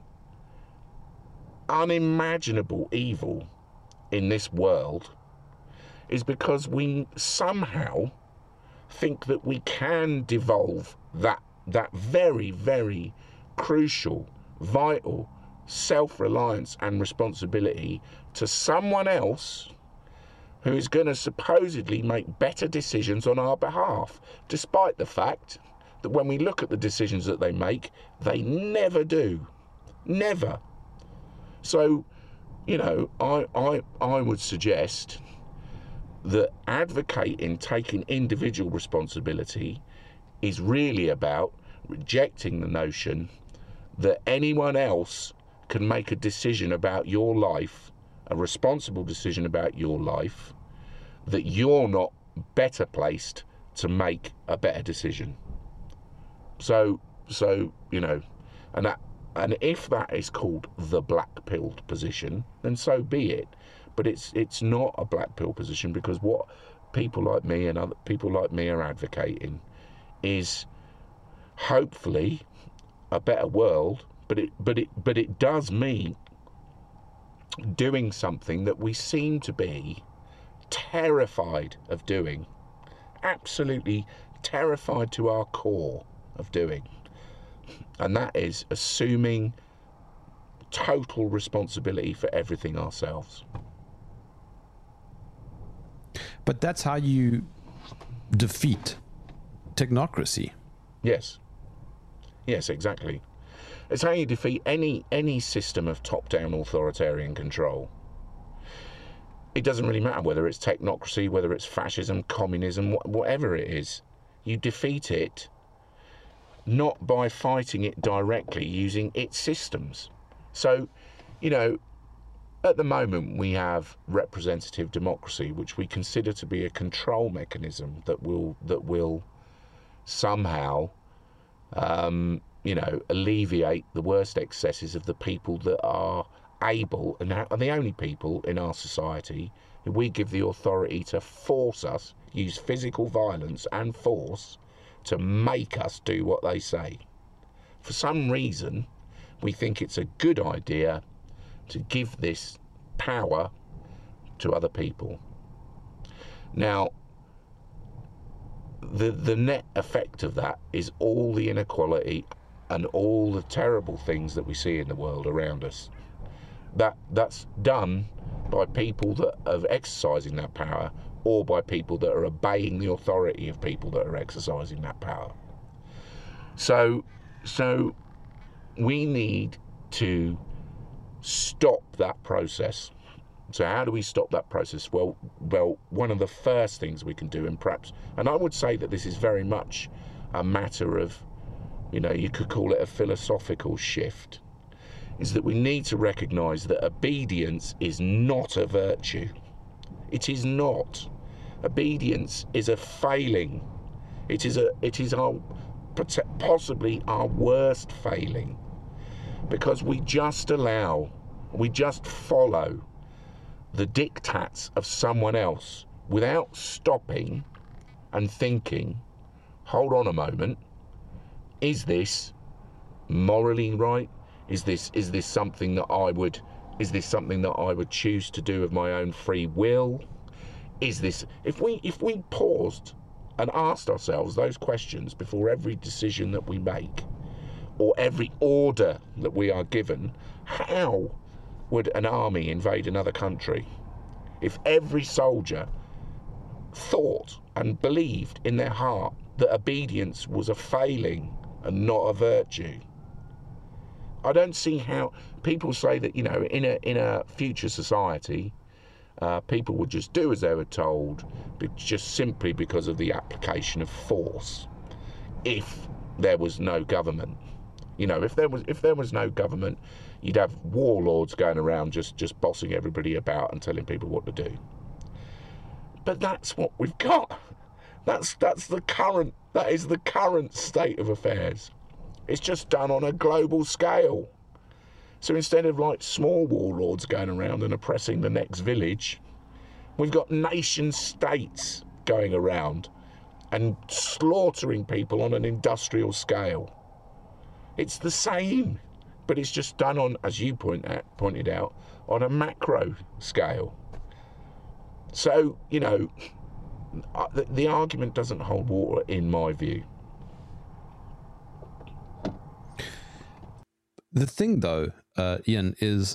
unimaginable evil in this world is because we somehow think that we can devolve that that very, very crucial, vital self-reliance and responsibility to someone else who is going to supposedly make better decisions on our behalf, despite the fact that when we look at the decisions that they make, they never do. Never. So, you know, I, I, I would suggest that advocating taking individual responsibility is really about rejecting the notion that anyone else can make a decision about your life, a responsible decision about your life, that you're not better placed to make a better decision. So, so you know, and that, and if that is called the black-pilled position, then so be it. But it's it's not a black pill position, because what people like me and other people like me are advocating is hopefully a better world. But it but it but it does mean doing something that we seem to be terrified of doing, absolutely terrified to our core of doing, and that is assuming total responsibility for everything ourselves. But that's how you defeat technocracy. Yes. Yes, exactly. It's how you defeat any any system of top-down authoritarian control. It doesn't really matter whether it's technocracy, whether it's fascism, communism, wh- whatever it is. You defeat it not by fighting it directly using its systems. So, you know, at the moment we have representative democracy, which we consider to be a control mechanism that will that will somehow um, you know, alleviate the worst excesses of the people that are able and are the only people in our society who we give the authority to force us, use physical violence and force to make us do what they say. For some reason, we think it's a good idea to give this power to other people. Now, the the net effect of that is all the inequality and all the terrible things that we see in the world around us. That that's done by people that are exercising that power, or by people that are obeying the authority of people that are exercising that power. So, so we need to stop that process. So how do we stop that process? Well, well, one of the first things we can do, and perhaps, and I would say that this is very much a matter of, you know, you could call it a philosophical shift, is that we need to recognise that obedience is not a virtue. It is not. Obedience is a failing. It is a. It is our possibly our worst failing, because we just allow, we just follow the diktats of someone else without stopping and thinking, hold on a moment, is this morally right? Is this is this something that I would is this something that I would choose to do of my own free will? Is this if we if we paused and asked ourselves those questions before every decision that we make or every order that we are given, how would an army invade another country if every soldier thought and believed in their heart that obedience was a failing and not a virtue? I don't see how people say that, you know, in a in a future society, uh, people would just do as they were told, but just simply because of the application of force. If there was no government, you know, if there was if there was no government, you'd have warlords going around just just bossing everybody about and telling people what to do. But that's what we've got. That's that's the current. That is the current state of affairs. It's just done on a global scale. So instead of like small warlords going around and oppressing the next village, we've got nation states going around and slaughtering people on an industrial scale. It's the same, but it's just done on, as you point out, pointed out, on a macro scale. So, you know, the, the argument doesn't hold water in my view. The thing, though, uh, Ian, is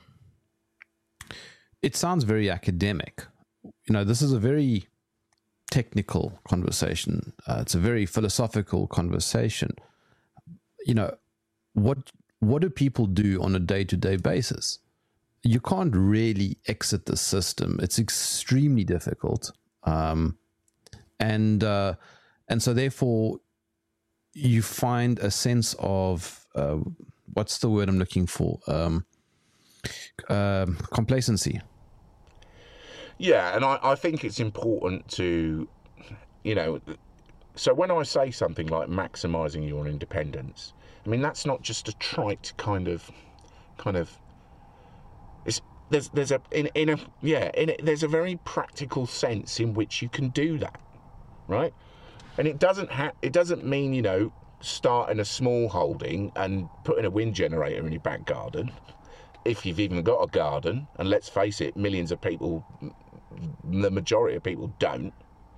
it sounds very academic. You know, this is a very technical conversation. Uh, it's a very philosophical conversation. You know, what what do people do on a day-to-day basis? You can't really exit the system. It's extremely difficult. Um, and uh, and so therefore, you find a sense of... Uh, what's the word I'm looking for? Um, uh, complacency. Yeah, and I, I think it's important to, you know, so when I say something like maximising your independence, I mean, that's not just a trite kind of, kind of, it's, there's there's a, in, in a, yeah, in a, there's a very practical sense in which you can do that, right? And it doesn't ha- it doesn't mean, you know, starting a small holding and putting a wind generator in your back garden, if you've even got a garden, and let's face it, millions of people, the majority of people don't.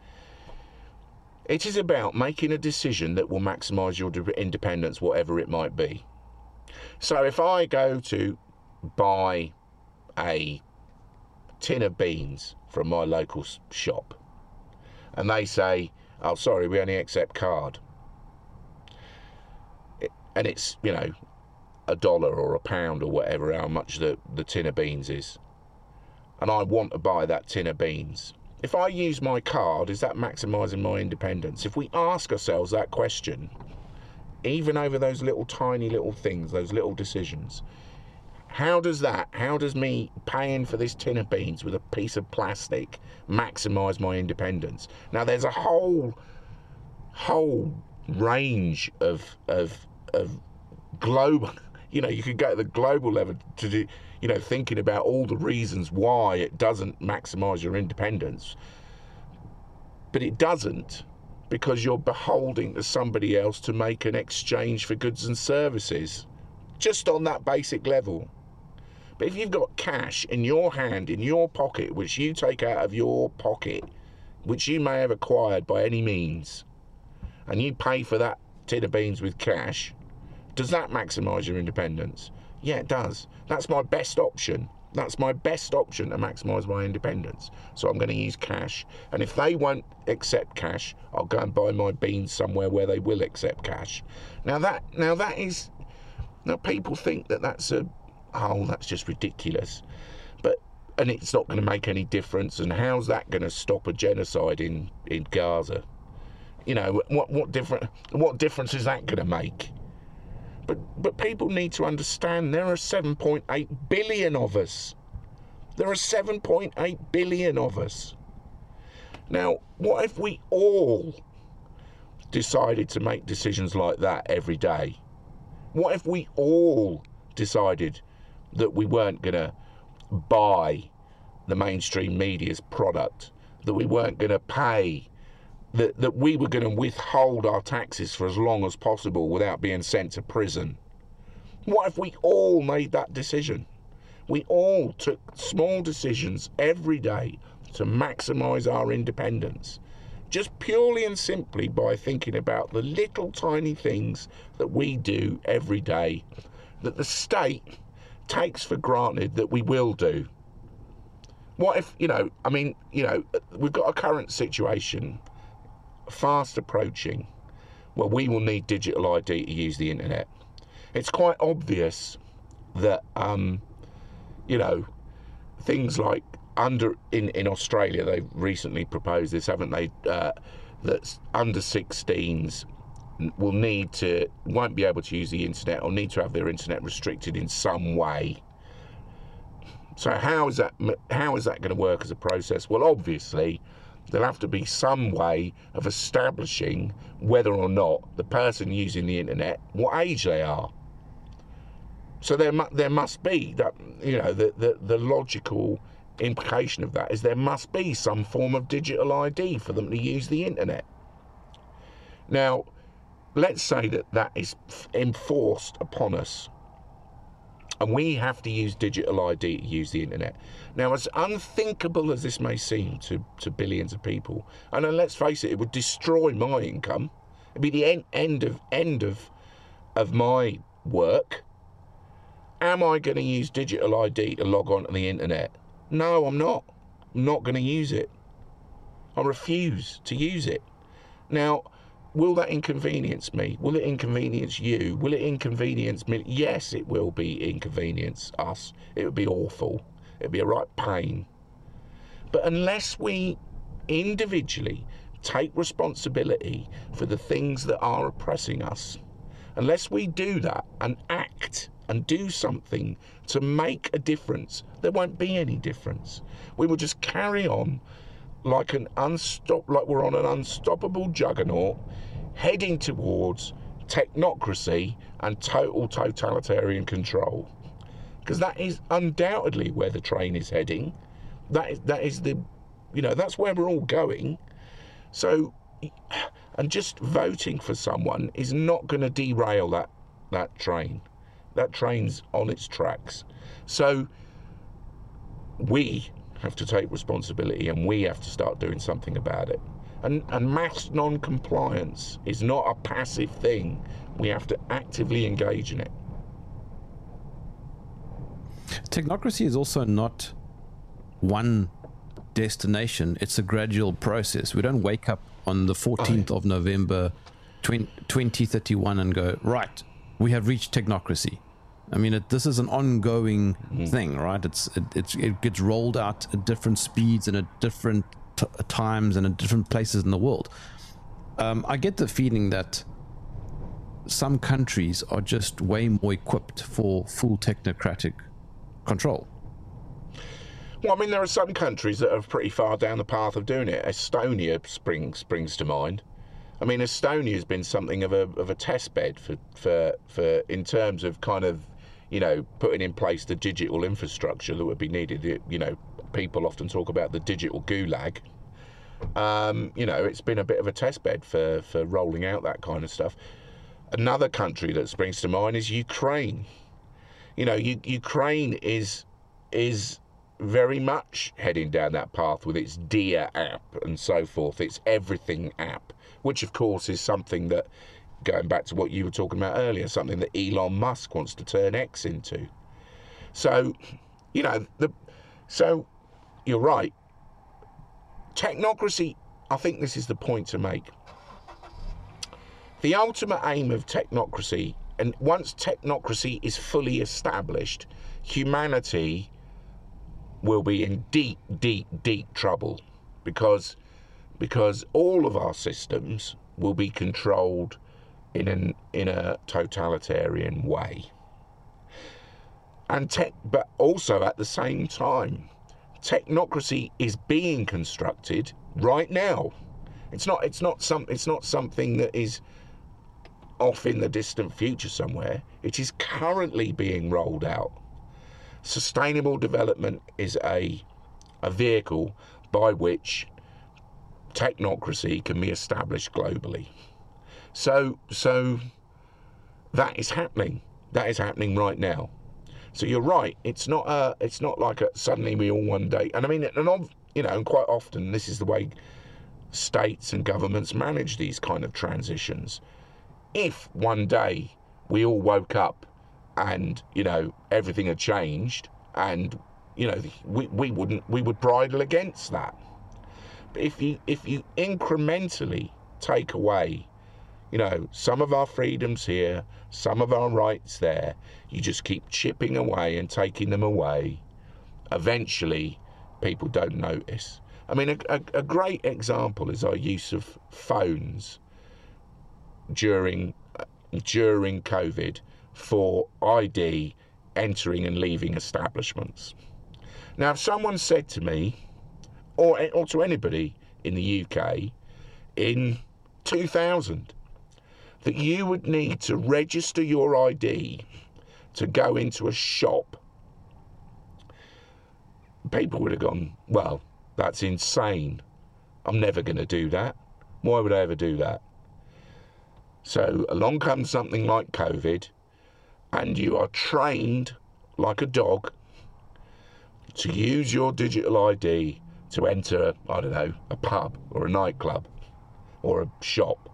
It is about making a decision that will maximise your independence, whatever it might be. So if I go to buy a tin of beans from my local shop, and they say, oh, sorry, we only accept card, and it's, you know, a dollar or a pound or whatever, how much the, the tin of beans is, and I want to buy that tin of beans, if I use my card, is that maximising my independence? If we ask ourselves that question, even over those little tiny little things, those little decisions, how does that, how does me paying for this tin of beans with a piece of plastic maximise my independence? Now, there's a whole, whole range of, of, of global, you know, you could go to the global level to do, you know, thinking about all the reasons why it doesn't maximise your independence. But it doesn't, because you're beholding to somebody else to make an exchange for goods and services, just on that basic level. But if you've got cash in your hand, in your pocket, which you take out of your pocket, which you may have acquired by any means, and you pay for that tin of beans with cash, does that maximise your independence? Yeah, it does. That's my best option. That's my best option to maximise my independence. So I'm going to use cash. And if they won't accept cash, I'll go and buy my beans somewhere where they will accept cash. Now that, now that is, now people think that that's a, oh, that's just ridiculous. But, and it's not going to make any difference. And how's that going to stop a genocide in, in Gaza? You know, what, what different, what difference is that going to make? But but people need to understand there are seven point eight billion of us. There are seven point eight billion of us. Now, what if we all decided to make decisions like that every day? What if we all decided that we weren't going to buy the mainstream media's product, that we weren't going to pay, that, that we were going to withhold our taxes for as long as possible without being sent to prison. What if we all made that decision? We all took small decisions every day to maximise our independence, just purely and simply by thinking about the little tiny things that we do every day that the state takes for granted that we will do. What if, you know, I mean, you know, we've got a current situation fast approaching where we will need digital I D to use the internet. It's quite obvious that, um, you know, things like under in, in Australia, they've recently proposed this, haven't they? Uh, that under sixteens will need to, won't be able to use the internet or need to have their internet restricted in some way. So how is that, how is that going to work as a process? Well, obviously, there'll have to be some way of establishing whether or not the person using the internet, what age they are. So there, mu there must be that, you know, the, the, the logical implication of that is there must be some form of digital I D for them to use the internet. Now, let's say that that is enforced upon us and we have to use digital I D to use the internet. Now, as unthinkable as this may seem to, to billions of people, and then let's face it, it would destroy my income. It'd be the end, end of end of of my work. Am I going to use digital I D to log on to the internet? No, I'm not. I'm not going to use it. I refuse to use it. Now, will that inconvenience me? Will it inconvenience you? Will it inconvenience me? Yes, it will be inconvenience us. It would be awful. It would be a right pain. But unless we individually take responsibility for the things that are oppressing us, unless we do that and act and do something to make a difference, there won't be any difference. We will just carry on like an unstop, like we're on an unstoppable juggernaut, heading towards technocracy and total totalitarian control. Because that is undoubtedly where the train is heading. That is, that is the, you know, that's where we're all going. So, and just voting for someone is not going to derail that that train. That train's on its tracks. So we have to take responsibility and we have to start doing something about it. And, and mass non-compliance is not a passive thing. We have to actively engage in it. Technocracy is also not one destination. It's a gradual process. We don't wake up on the fourteenth of November twenty thirty-one and go, right, we have reached technocracy. I mean, it, this is an ongoing mm. thing, right? It's it, it's it gets rolled out at different speeds and at different t times and at different places in the world. Um, I get the feeling that some countries are just way more equipped for full technocratic control. Well, I mean, there are some countries that are pretty far down the path of doing it. Estonia springs springs to mind. I mean, Estonia has been something of a of a test bed for for for in terms of kind of, you know, putting in place the digital infrastructure that would be needed. You know, people often talk about the digital gulag. Um, you know, it's been a bit of a test bed for for rolling out that kind of stuff. Another country that springs to mind is Ukraine. You know, U Ukraine is is very much heading down that path with its Dia app and so forth, its Everything app, which of course is something that, going back to what you were talking about earlier, something that Elon Musk wants to turn X into. So, you know, the so you're right. Technocracy, I think this is the point to make. The ultimate aim of technocracy, and once technocracy is fully established, humanity will be in deep, deep, deep trouble, because because all of our systems will be controlled in an in a totalitarian way. And tech, but also at the same time, technocracy is being constructed right now. It's not it's not some it's not something that is off in the distant future somewhere. It is currently being rolled out. Sustainable development is a, a vehicle by which technocracy can be established globally. So, so that is happening. That is happening right now. So you're right. It's not a. It's not like a, suddenly we all one day. And I mean, and you know, and quite often this is the way states and governments manage these kind of transitions. If one day we all woke up and you know everything had changed, and you know we we wouldn't we would bridle against that. But if you if you incrementally take away, you know, some of our freedoms here, some of our rights there, you just keep chipping away and taking them away, eventually people don't notice. I mean, a, a, a great example is our use of phones during during COVID for I D entering and leaving establishments. Now, if someone said to me, or, or to anybody in the U K in two thousand, that you would need to register your I D to go into a shop, people would have gone, well, that's insane. I'm never going to do that. Why would I ever do that? So along comes something like COVID, and you are trained like a dog to use your digital I D to enter, I don't know, a pub or a nightclub or a shop.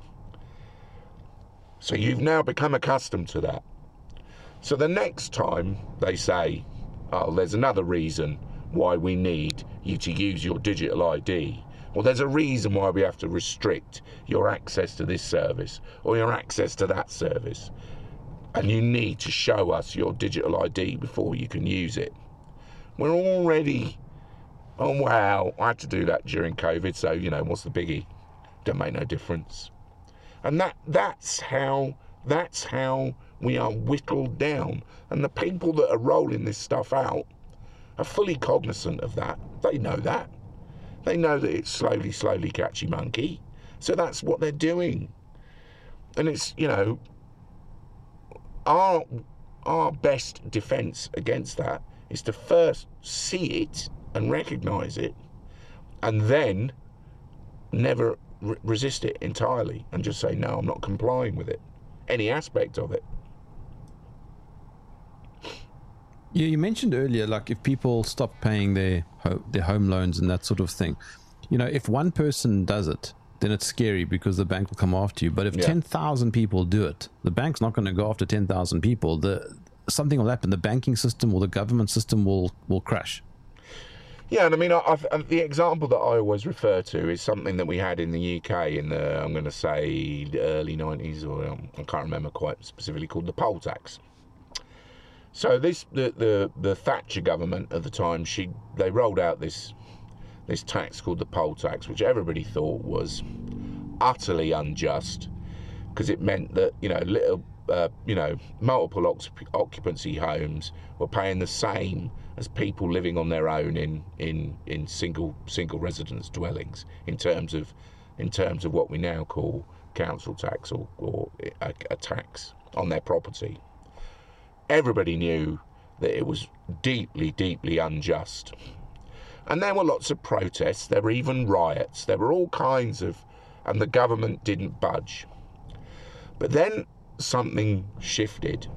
So you've now become accustomed to that. So the next time they say, oh, there's another reason why we need you to use your digital I D. Well, there's a reason why we have to restrict your access to this service or your access to that service. And you need to show us your digital I D before you can use it. We're already, oh, wow, I had to do that during COVID, so, you know, what's the biggie? Don't make no difference. And that that's how that's how we are whittled down. And the people that are rolling this stuff out are fully cognizant of that. They know that. They know that it's slowly, slowly catchy monkey. So that's what they're doing. And it's, you know, our our best defence against that is to first see it and recognise it, and then never re- resist it entirely and just say, no, I'm not complying with it, any aspect of it. Yeah, you mentioned earlier, like if people stop paying their ho- their home loans and that sort of thing, you know, if one person does it, then it's scary because the bank will come after you. But if yeah. ten thousand people do it, the bank's not going to go after ten thousand people. The something will happen. The banking system or the government system will will crash. Yeah, and I mean, I've, the example that I always refer to is something that we had in the U K in the, I'm going to say, the early nineties, or um, I can't remember quite specifically, called the poll tax. So this, the, the, the Thatcher government at the time, she they rolled out this this tax called the poll tax, which everybody thought was utterly unjust, because it meant that, you know, little, uh, you know, multiple occupancy homes were paying the same as people living on their own in, in, in single single residence dwellings in terms of in terms of what we now call council tax or, or a, a tax on their property. Everybody knew that it was deeply, deeply unjust. And there were lots of protests, there were even riots, there were all kinds of, and the government didn't budge. But then something shifted.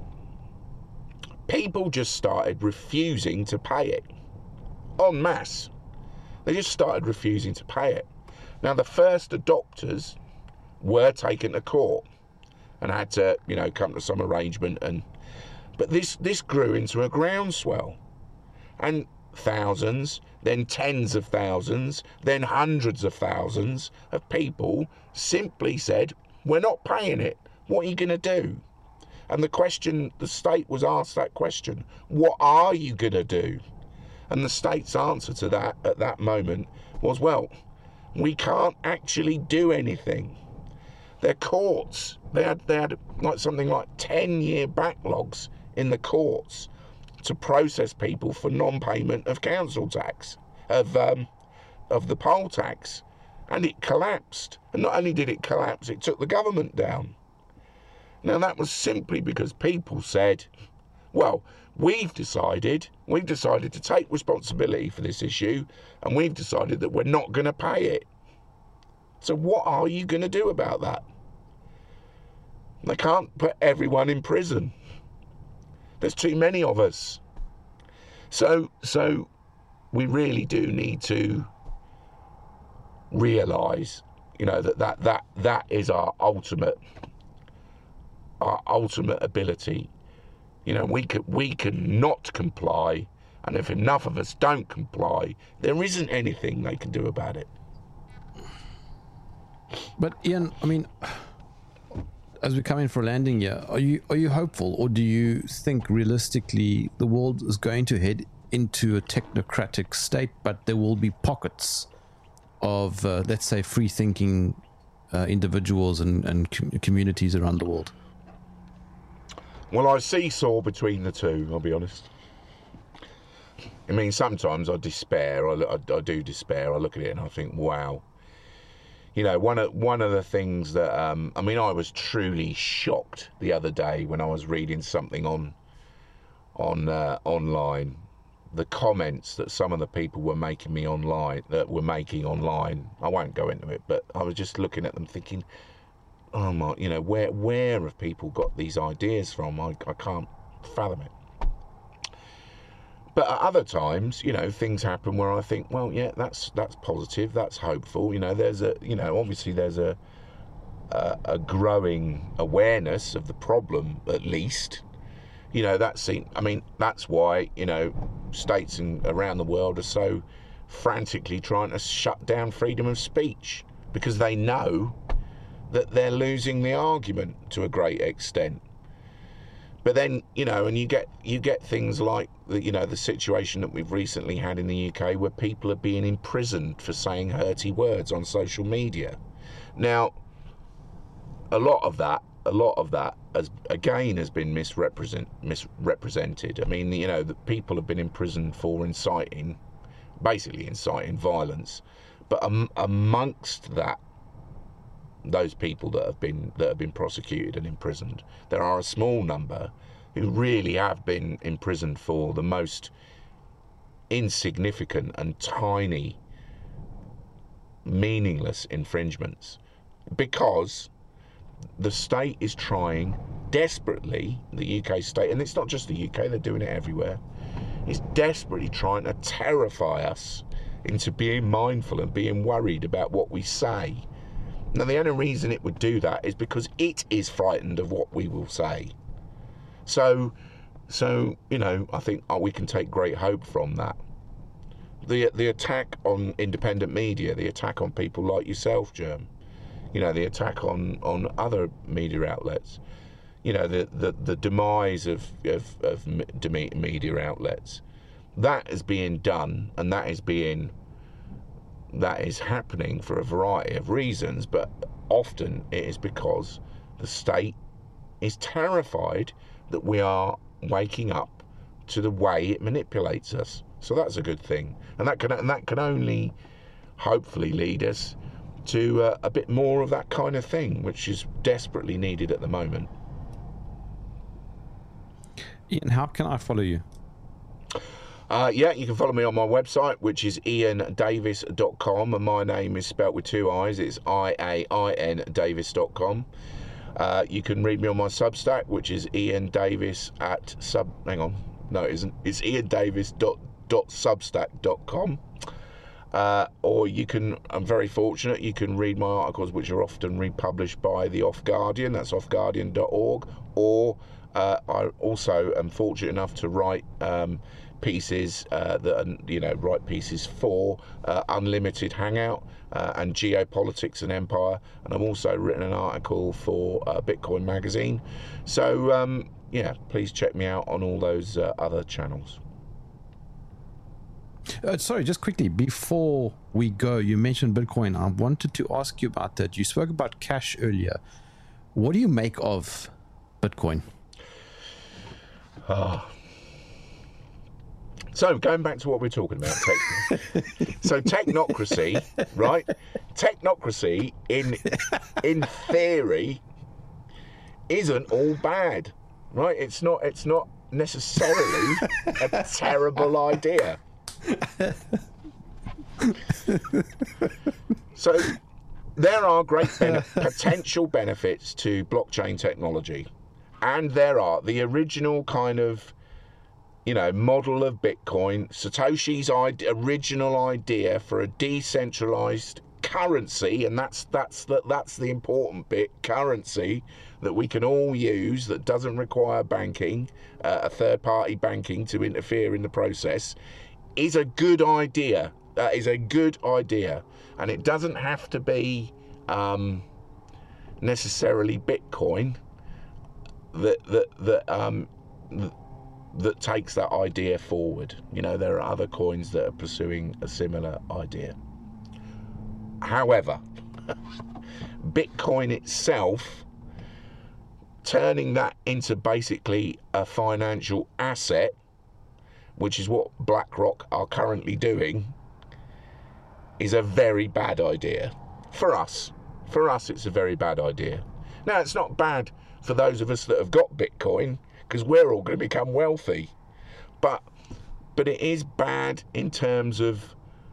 People just started refusing to pay it, en masse. They just started refusing to pay it. Now, the first adopters were taken to court and had to, you know, come to some arrangement. And but this this grew into a groundswell, and thousands, then tens of thousands, then hundreds of thousands of people simply said, "We're not paying it. What are you going to do?" And the question, the state was asked that question, what are you going to do? And the state's answer to that at that moment was, well, we can't actually do anything. Their courts, they had, they had like something like ten-year backlogs in the courts to process people for non-payment of council tax, of um, of the poll tax. And it collapsed. And not only did it collapse, it took the government down. Now, that was simply because people said, well, we've decided, we've decided to take responsibility for this issue, and we've decided that we're not going to pay it. So what are you going to do about that? They can't put everyone in prison. There's too many of us. So, so we really do need to realise, you know, that, that, that, that is our ultimate, our ultimate ability. You know, we can, we can not comply, and if enough of us don't comply, there isn't anything they can do about it. But Ian, I mean, as we come in for a landing here, are you are you hopeful, or do you think realistically the world is going to head into a technocratic state, but there will be pockets of, uh, let's say, free-thinking uh, individuals and, and com- communities around the world? Well, I seesaw between the two, I'll be honest. I mean, sometimes I despair, I, I, I do despair, I look at it and I think, wow. You know, one of one of the things that, um, I mean, I was truly shocked the other day when I was reading something on on uh, online, the comments that some of the people were making me online, that were making online. I won't go into it, but I was just looking at them thinking, oh my, you know, where where have people got these ideas from? I, I can't fathom it. But at other times, you know, things happen where I think, well, yeah, that's that's positive, that's hopeful. You know, there's a, you know, obviously there's a a, a growing awareness of the problem, at least. You know, that's, I mean, that's why, you know, states in, around the world are so frantically trying to shut down freedom of speech, because they know that they're losing the argument to a great extent. But then, you know, and you get you get things like the, you know, the situation that we've recently had in the U K where people are being imprisoned for saying hurty words on social media. Now, a lot of that, a lot of that, has again has been misrepresent misrepresented. I mean, you know, the people have been imprisoned for inciting, basically inciting violence, but um, amongst that, those people that have been that have been prosecuted and imprisoned, there are a small number who really have been imprisoned for the most insignificant and tiny, meaningless infringements, because the state is trying desperately, the U K state, and it's not just the U K, they're doing it everywhere, is desperately trying to terrify us into being mindful and being worried about what we say. Now, the only reason it would do that is because it is frightened of what we will say. So, so you know, I think oh, we can take great hope from that. The the attack on independent media, the attack on people like yourself, Germ, you know, the attack on, on other media outlets, you know, the, the, the demise of, of, of media outlets, that is being done, and that is being... that is happening for a variety of reasons, but often it is because the state is terrified that we are waking up to the way it manipulates us. So that's a good thing, and that can and that can only hopefully lead us to uh, a bit more of that kind of thing, which is desperately needed at the moment. Ian, how can I follow you? Uh, yeah, you can follow me on my website, which is ian davis dot com, and my name is spelt with two I's. It's I A I N Davis dot com. Uh, you can read me on my Substack, which is Ian Davis at sub. Hang on, no, it isn't. It's ian davis dot substack dot com. Uh, or you can, I'm very fortunate, you can read my articles, which are often republished by the Off Guardian. That's off guardian dot org. Or uh, I also am fortunate enough to write um, pieces uh, that are, you know, write pieces for uh, Unlimited Hangout uh, and Geopolitics and Empire, and I've also written an article for uh, Bitcoin Magazine. So um, yeah, please check me out on all those uh, other channels. Uh, sorry, just quickly before we go, you mentioned Bitcoin. I wanted to ask you about that. You spoke about cash earlier. What do you make of Bitcoin? Oh. So going back to what we're talking about, tech, so technocracy, right? Technocracy, in in theory, isn't all bad, right? It's not. It's not necessarily a terrible idea. So there are great bene- potential benefits to blockchain technology, and there are the original kind of, you know, model of Bitcoin, Satoshi's ide- original idea for a decentralized currency, and that's that's the, that's the important bit, currency that we can all use that doesn't require banking, uh, a third-party banking to interfere in the process, is a good idea. That is a good idea, and it doesn't have to be um, necessarily Bitcoin that that that um, th- that takes that idea forward. You know, there are other coins that are pursuing a similar idea. However, Bitcoin itself, turning that into basically a financial asset, which is what BlackRock are currently doing, is a very bad idea. For us. For us, it's a very bad idea. Now, it's not bad for those of us that have got Bitcoin, because we're all going to become wealthy. But, but it is bad in terms of,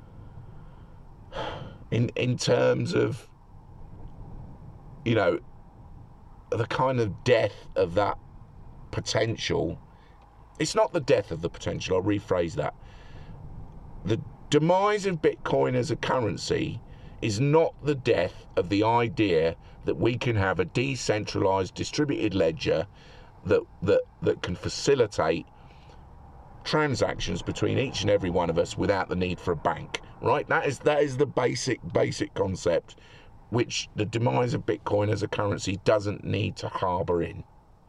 in in terms of, you know, the kind of death of that potential. It's not the death of the potential, I'll rephrase that. The demise of Bitcoin as a currency is not the death of the idea that we can have a decentralized distributed ledger that that that can facilitate transactions between each and every one of us without the need for a bank, right? That is that is the basic basic concept which the demise of Bitcoin as a currency doesn't need to harbor in.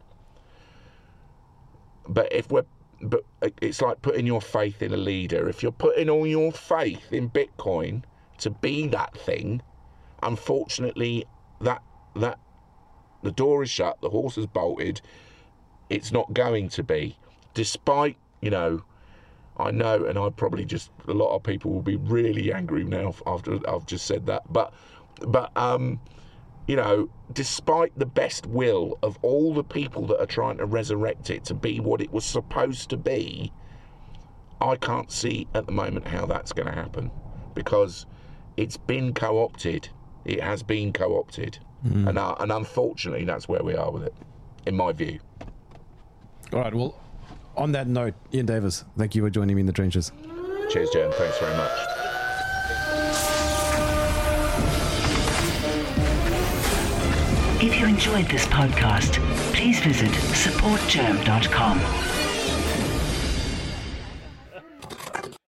But if we're but it's like putting your faith in a leader. If you're putting all your faith in Bitcoin to be that thing, unfortunately that that the door is shut, the horse is bolted. It's not going to be, despite, you know, I know, and I probably just, a lot of people will be really angry now after I've just said that, but, but, um, you know, despite the best will of all the people that are trying to resurrect it to be what it was supposed to be, I can't see at the moment how that's going to happen, because it's been co-opted. It has been co-opted, mm. and uh, and unfortunately, that's where we are with it, in my view. All right, well, on that note, Ian Davis, thank you for joining me in the trenches. Cheers, Jen. Thanks very much. If you enjoyed this podcast, please visit support germ dot com.